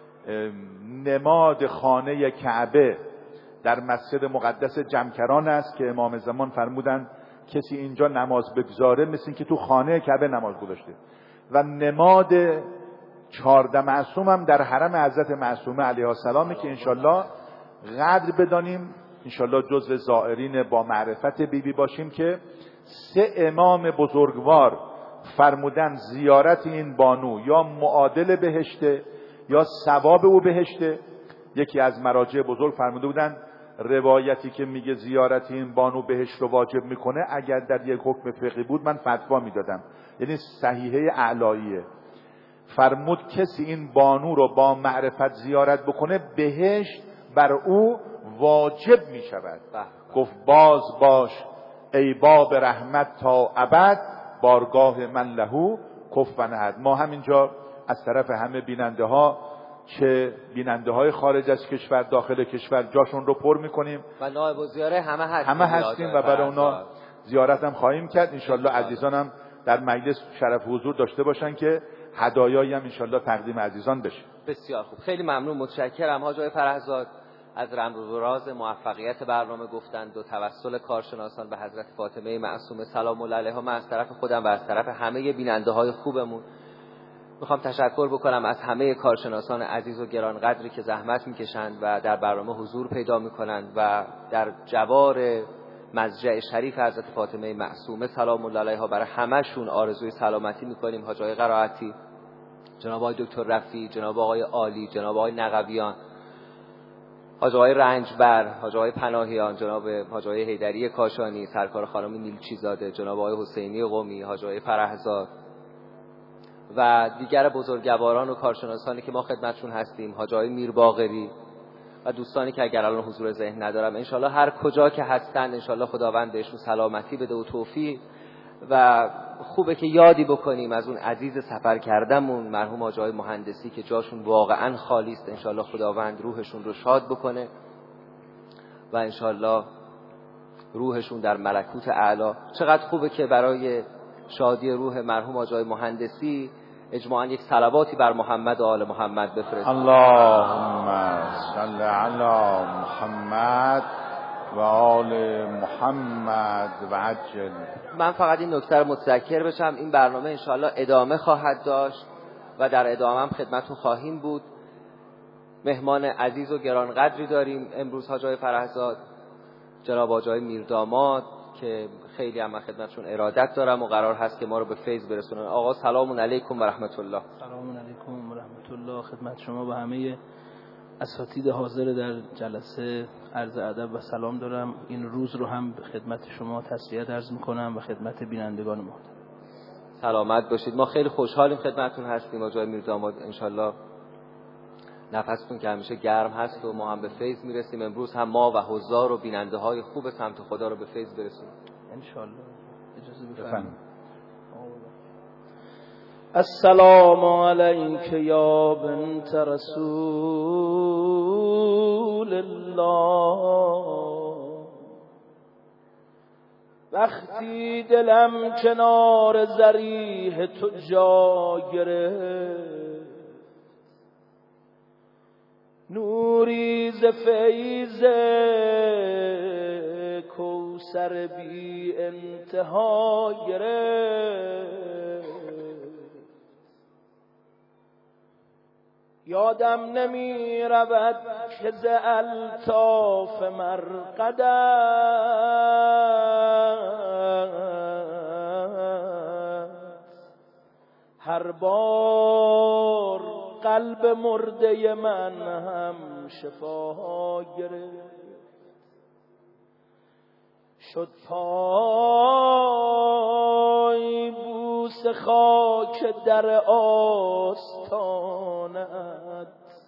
نماد خانه کعبه در مسجد مقدس جمکران است که امام زمان فرمودن کسی اینجا نماز بگذاره مثل این که تو خانه کعبه نماز گذاشته. و نماد چهارده معصوم هم در حرم حضرت معصومه علیها السلام که انشالله قدر بدانیم، انشالله جزو زائرین با معرفت بیبی بی باشیم که سه امام بزرگوار فرمودن زیارت این بانو یا معادل بهشته یا ثواب او بهشته. یکی از مراجع بزرگ فرموده بودن روایتی که میگه زیارت این بانو بهشت رو واجب میکنه اگر در یک حکم فقهی بود من فتوا میدادم، یعنی صحیحه اعلاییه. فرمود کسی این بانو رو با معرفت زیارت بکنه بهشت بر او واجب می شود. گفت باز باش ای باب رحمت تا ابد، بارگاه من لهو کف و نهد. ما همینجا از طرف همه بیننده ها، چه بیننده های خارج از کشور داخل کشور، جاشون رو پر میکنیم و نایب الوزرای همه هستیم همه هستیم و برای اونا زیارت هم خواهیم کرد انشالله. عزیزانم در مجلس شرف حضور داشته باشن که هدایایی هم انشالله تقدیم عزیزان بشه. بسیار خوب، خیلی ممنون، متشکرم. حاج آقای فرهزاد از رمز و راز موفقیت برنامه گفتند و توسل کارشناسان به حضرت فاطمه معصومه سلام الله علیها. من از طرف خودم و از طرف همه بیننده های خوبمون میخوام تشکر بکنم از همه کارشناسان عزیز و گرانقدری که زحمت میکشند و در برنامه حضور پیدا میکنند و در جوار مضجع شریف حضرت فاطمه معصومه سلام الله علیها برای همه‌شون آرزوی سلامتی میکنیم. حاج آقای قرائتی، جناب آقای دکتر رفیع، جناب آقای عالی، جناب آقای نقویان، حاج آقای رنجبر، حاج آقای پناهیان، جناب حاج آقای حیدری کاشانی، سرکار خانم نیلچی زاده، جناب آقای حسینی قمی، حاج آقای فرهزاد و دیگر بزرگواران و کارشناسانی که ما خدمتشون هستیم، حاج آقای میرباقری و دوستانی که اگر الان حضور ذهن ندارم، انشالله هر کجا که هستن انشالله خداوند بهشون سلامتی بده و توفیق. و خوبه که یادی بکنیم از اون عزیز سفر کردمون مرحوم حاج آقای مهندسی که جاشون واقعا خالی است. انشالله خداوند روحشون رو شاد بکنه و انشالله روحشون در ملکوت اعلی. چقدر خوبه که برای شادی روح مرحوم حاج آقای مهندسی اجماعاً یک صلواتی بر محمد و آل محمد بفرستیم. اللهم صل علی محمد و آل محمد و عجل. من فقط این نکته رو متذکر بشم، این برنامه انشاءالله ادامه خواهد داشت و در ادامه هم خدمتتون خواهیم بود. مهمان عزیز و گرانقدری داریم امروز، حاج آقای فرهزاد، جناب حاج آقای میرداماد که خیلی هم من خدمتشون ارادت دارم و قرار هست که ما رو به فیض برسونن. آقا سلام علیکم و رحمت الله. سلام علیکم و رحمت الله. خدمت شما و همه اساتید حاضر در جلسه عرض ادب و سلام دارم. این روز رو هم به خدمت شما تسلیت عرض میکنم و خدمت بینندگان محترم. سلامت باشید. ما خیلی خوشحالیم خدمتتون هستیم حاج آقای میرداماد. انشالله نفستون که همیشه گرم هست و ما هم به فیض میرسیم. امروز هم ما و حضار و بیننده های خوب سمت خدا رو به فیض برسونیم انشالله. اجازه بفرمایید. السلام علیک یا بنت رسول الله، وقتی دلم کنار ضریح تو جا گرفت، نوری ز فیض کوثر بی انتها گرفت. یادم نمی رود که ز الطاف مرقدت هر بار قلب مرده من هم شفا گرفت. شد پای بوس خاک در آستانت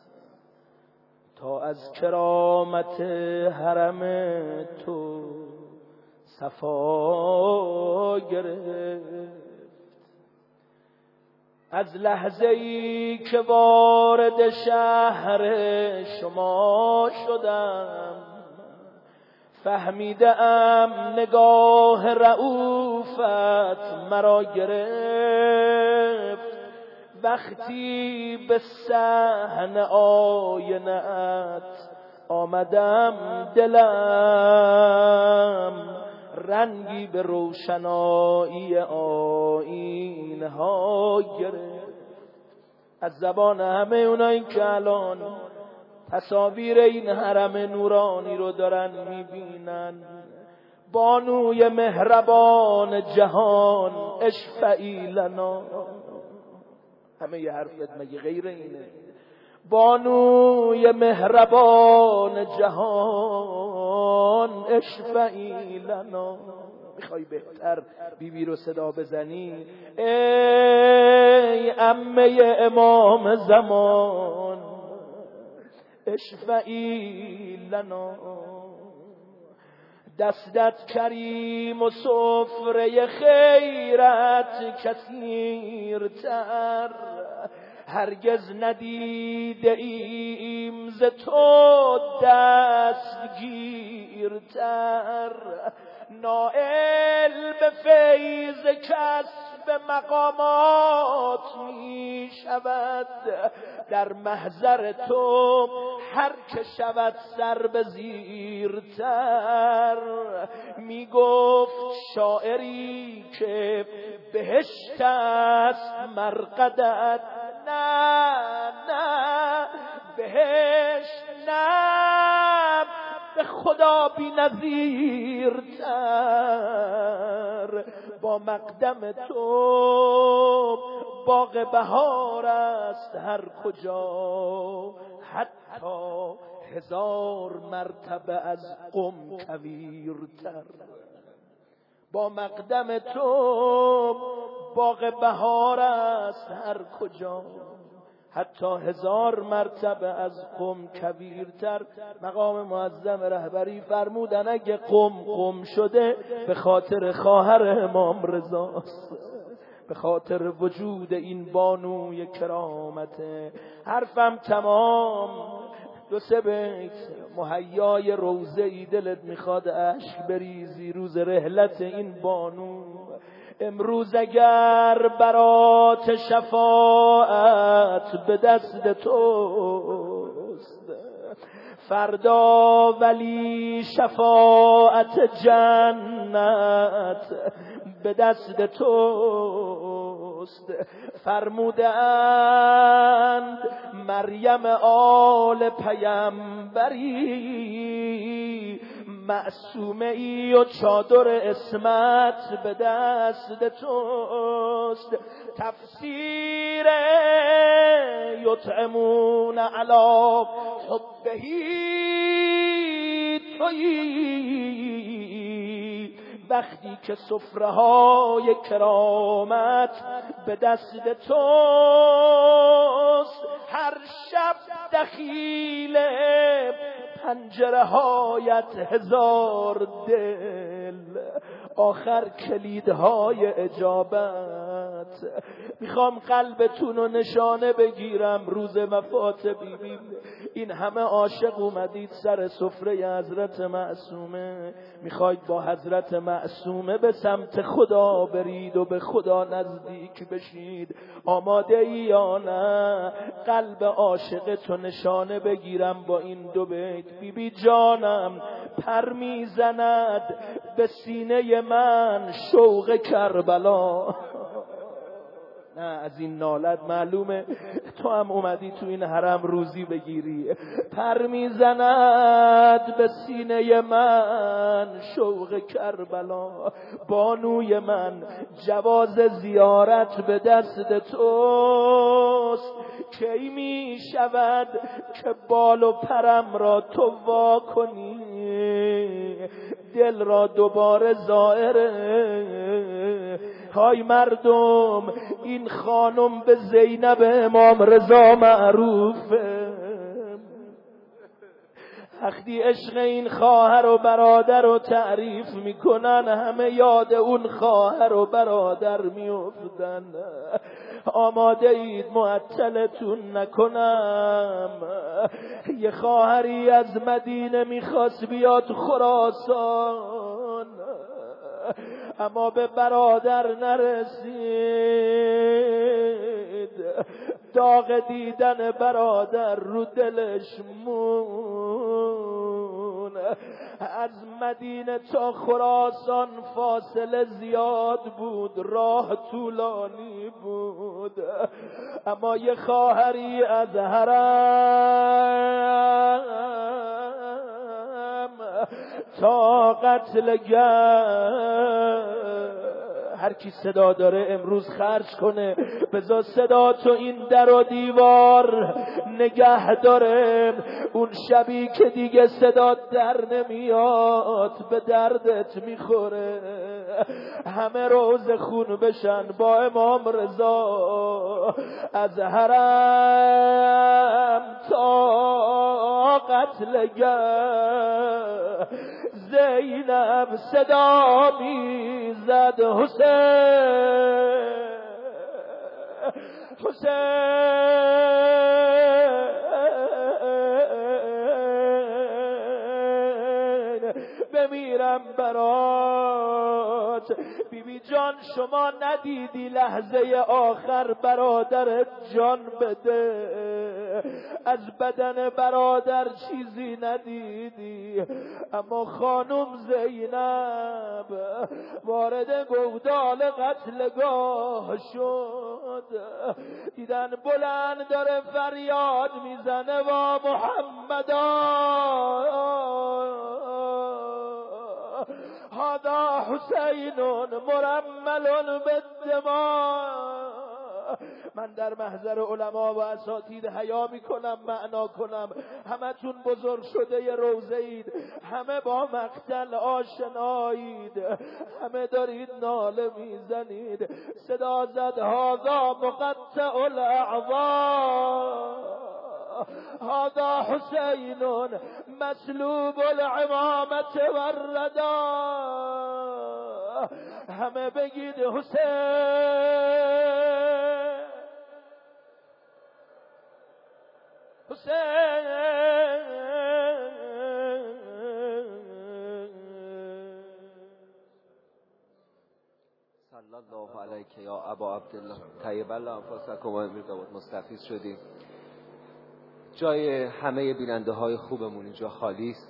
تا از کرامت حرم تو صفا گرفت. از لحظه ای که وارد شهر شما شدم، فهمیدم نگاه رؤوفت مرا گرفت. وقتی به صحن آینه‌ات آمدم، دلم رنگی به روشنایی آیینه ها گرفت. از زبان همه اونایی که الان تصاویر این حرم نورانی رو دارن میبینن، بانوی مهربان جهان اشفعی لنا، همه ی حرفت مگه غیر اینه؟ بانوی مهربان جهان اشفعی لنا. میخوای بهتر بیبی رو صدا بزنی؟ ای عمه امام زمان، اشفعی لنا. دستت کریم و سفره خیرت کثیرتر، هرگز ندیده ایم ز تو دستگیرتر. نائل به فیض کسب مقامات می شود، در محضر تو هر که شود سر به زیرتر. می گفت شاعری که بهشت است مرقدت، نه نه بهشت نه، به خدا بی نظیرتر. با مقدم تو باغ بهار است هر کجا، حتی هزار مرتبه از قم کویرتر. با مقدم تو باغ بهار است هر کجا، حتی هزار مرتبه از قم کبیرتر. مقام معظم رهبری فرمودن اگه قم قم شده به خاطر خواهر امام رضاست، به خاطر وجود این بانوی کرامته. حرفم تمام، دو سه بیت مهیای روضه ای دلت میخواد اشک بریزی روز رحلت این بانو. امروز اگر برات شفاعت به دست توست، فردا ولی شفاعت جنت به دست توست. فرمودند مریم آل پیمبری، معصومه ای و چادر اسمت به دست توست. تفسیر یطعمون علی حبهی تویی، وقتی که سفره های کرامت به دست توست. هر شب دخیل پنجره هایت هزار دل، آخر کلیدهای اجابت. میخوام قلبتون رو نشانه بگیرم روز وفات بیبی. این همه عاشق اومدید سر سفره حضرت معصومه، میخواید با حضرت معصومه به سمت خدا برید و به خدا نزدیک بشید. آماده ای یا نه؟ قلب عاشقتو نشانه بگیرم با این دو بیت. بیبی جانم پر میزند به سینه من شوق کربلا. نه از این نالت معلومه تو هم اومدی تو این حرم روزی بگیری. پر میزند به سینه من شوق کربلا، بانوی من جواز زیارت به دست توست. کی می شود که بال و پرم را تو وا کنی، دل را دوباره زائره. های مردم، این خانم به زینب امام رضا معروفه. وقتی عشق این خواهر و برادر رو تعریف میکنن همه یاد اون خواهر و برادر میافتن. آماده اید معطلتون نکنم. یه خواهری از مدینه میخواست بیاد خراسان، اما به برادر نرسید. داغ دیدن برادر رو دلش مون. از مدینه تا خراسان فاصله زیاد بود، راه طولانی بود، اما یه خواهری از حرم تا قتلگاه. هر کی صدا داره امروز خرج کنه، بذار صدا تو این در و دیوار نگه داره. اون شبی که دیگه صدا در نمیاد به دردت میخوره. همه روز خون بشن با امام رضا، از حرم تا قتلگاه زینب صدا میزد حسین حسین بمیرم برات. بی بی جان شما ندیدی لحظه آخر برادر جان بده، از بدن برادر چیزی ندیدی، اما خانم زینب وارد گودال قتلگاه شد، دیدن بلند داره فریاد میزنه با محمدا هذا حسین مرمل بالدماء. من در محضر علما و اساتید حیا میکنم معنا کنم، همتون بزرگ شده روزه اید، همه با مقتل آشنایید، همه دارید ناله میزنید. صدا زد هذا مقطع الاعضاء، هذا حسین مسلوب العمامة والرداء. همه بگید حسین حسین. صلی الله علیک یا ابا عبدالله طیب الله انفسکم. و امیر داود مستفیض شدیم. جای همه بیننده های خوبمون اینجا خالی است،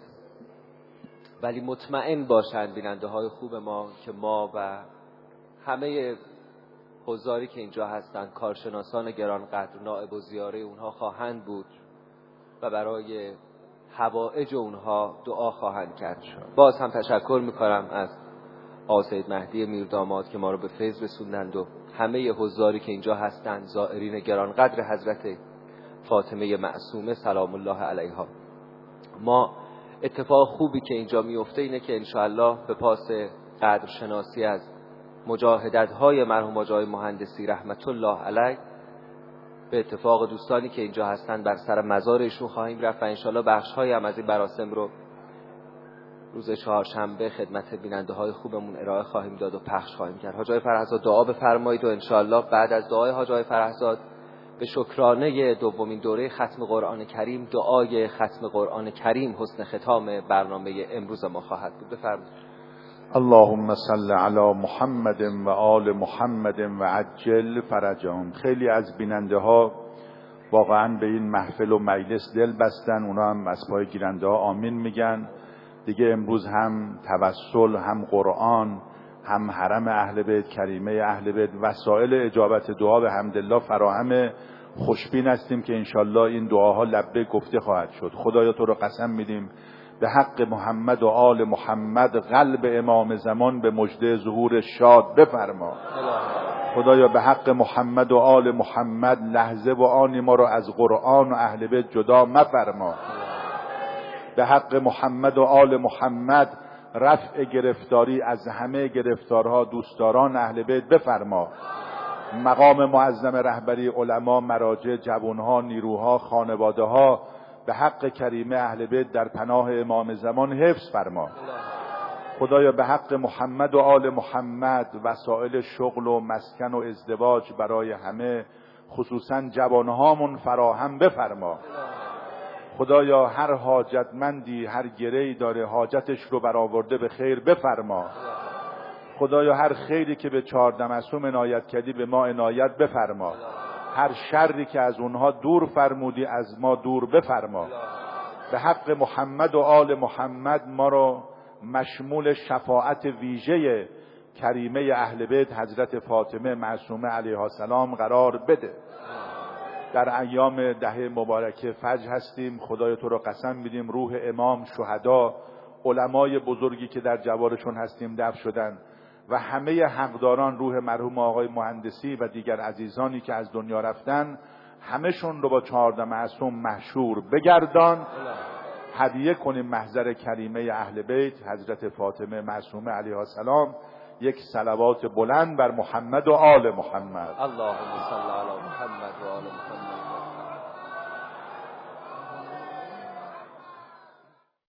ولی مطمئن باشند بیننده های خوب ما که ما و همه حضاری که اینجا هستند کارشناسان گرانقدر نائب و زیاره اونها خواهند بود و برای حوائج اونها دعا خواهند کرد. باز هم تشکر میکنم از آقا سید مهدی میرداماد که ما رو به فیض رسوندند و همه حضاری که اینجا هستند، زائرین گرانقدر حضرت فاطمه معصومه سلام الله علیها. ما اتفاق خوبی که اینجا میفته اینه که انشاءالله به پاس قدرشناسی از مجاهدت‌های مرحوم آقای مهندسی رحمت الله علیه به اتفاق دوستانی که اینجا هستند بر سر مزارشون خواهیم رفت و انشاءالله بخش‌هایی هم از این مراسم رو روز چهارشنبه خدمت بیننده‌های خوبمون ارائه خواهیم داد و پخش خواهیم کرد. حاج آقای فرهزاد دعا بفرمایید و انشاءالله بعد از دعای حاج آقای فرهزاد به شکرانه دومین دوره ختم قرآن کریم دعای ختم قرآن کریم حسن ختام برنامه امروز ما خواهد بود. بفرمایید. اللهم صل علی محمد و آل محمد و عجل فرجهم. خیلی از بیننده ها واقعا به این محفل و مجلس دل بستن، اونا هم از پای گیرنده ها آمین میگن. دیگه امروز هم توسل، هم قرآن، هم حرم اهل بیت، کریمه اهل بیت، وسایل اجابت دعا به حمدالله فراهم. خوشبین هستیم که انشالله این دعاها لبه گفته خواهد شد. خدایا تو رو قسم میدیم به حق محمد و آل محمد قلب امام زمان به مژده ظهور شاد بفرما. خدایا به حق محمد و آل محمد لحظه و آنی ما رو از قرآن و اهل بیت جدا مفرما. به حق محمد و آل محمد رفع گرفتاری از همه گرفتارها دوستداران اهل بیت بفرما. مقام معظم رهبری علما، مراجع، جوانها، نیروها، خانواده ها به حق کریمه اهل بیت در پناه امام زمان حفظ فرما. خدایا به حق محمد و آل محمد وسایل شغل و مسکن و ازدواج برای همه خصوصا جوانهامون فراهم بفرما. خدایا هر حاجتمندی هر گره‌ای داره حاجتش رو برآورده به خیر بفرما. خدایا هر خیری که به چهارده معصوم عنایت کردی به ما عنایت بفرما. هر شری که از اونها دور فرمودی از ما دور بفرما. به حق محمد و آل محمد ما رو مشمول شفاعت ویژه کریمه اهل بیت حضرت فاطمه معصومه علیها السلام قرار بده. در ایام دهه مبارکه فجر هستیم. خدای تو رو قسم میدیم روح امام، شهدا، علمای بزرگی که در جوارشون هستیم دفن شدن و همه حقداران روح مرحوم آقای مهندسی و دیگر عزیزانی که از دنیا رفتن همهشون رو با چهارده معصوم محشور بگردان. هدیه کنیم محضر کریمه اهل بیت حضرت فاطمه معصومه علیها السلام یک صلوات بلند بر محمد و آل محمد. اللهم صل علی محمد و آل محمد.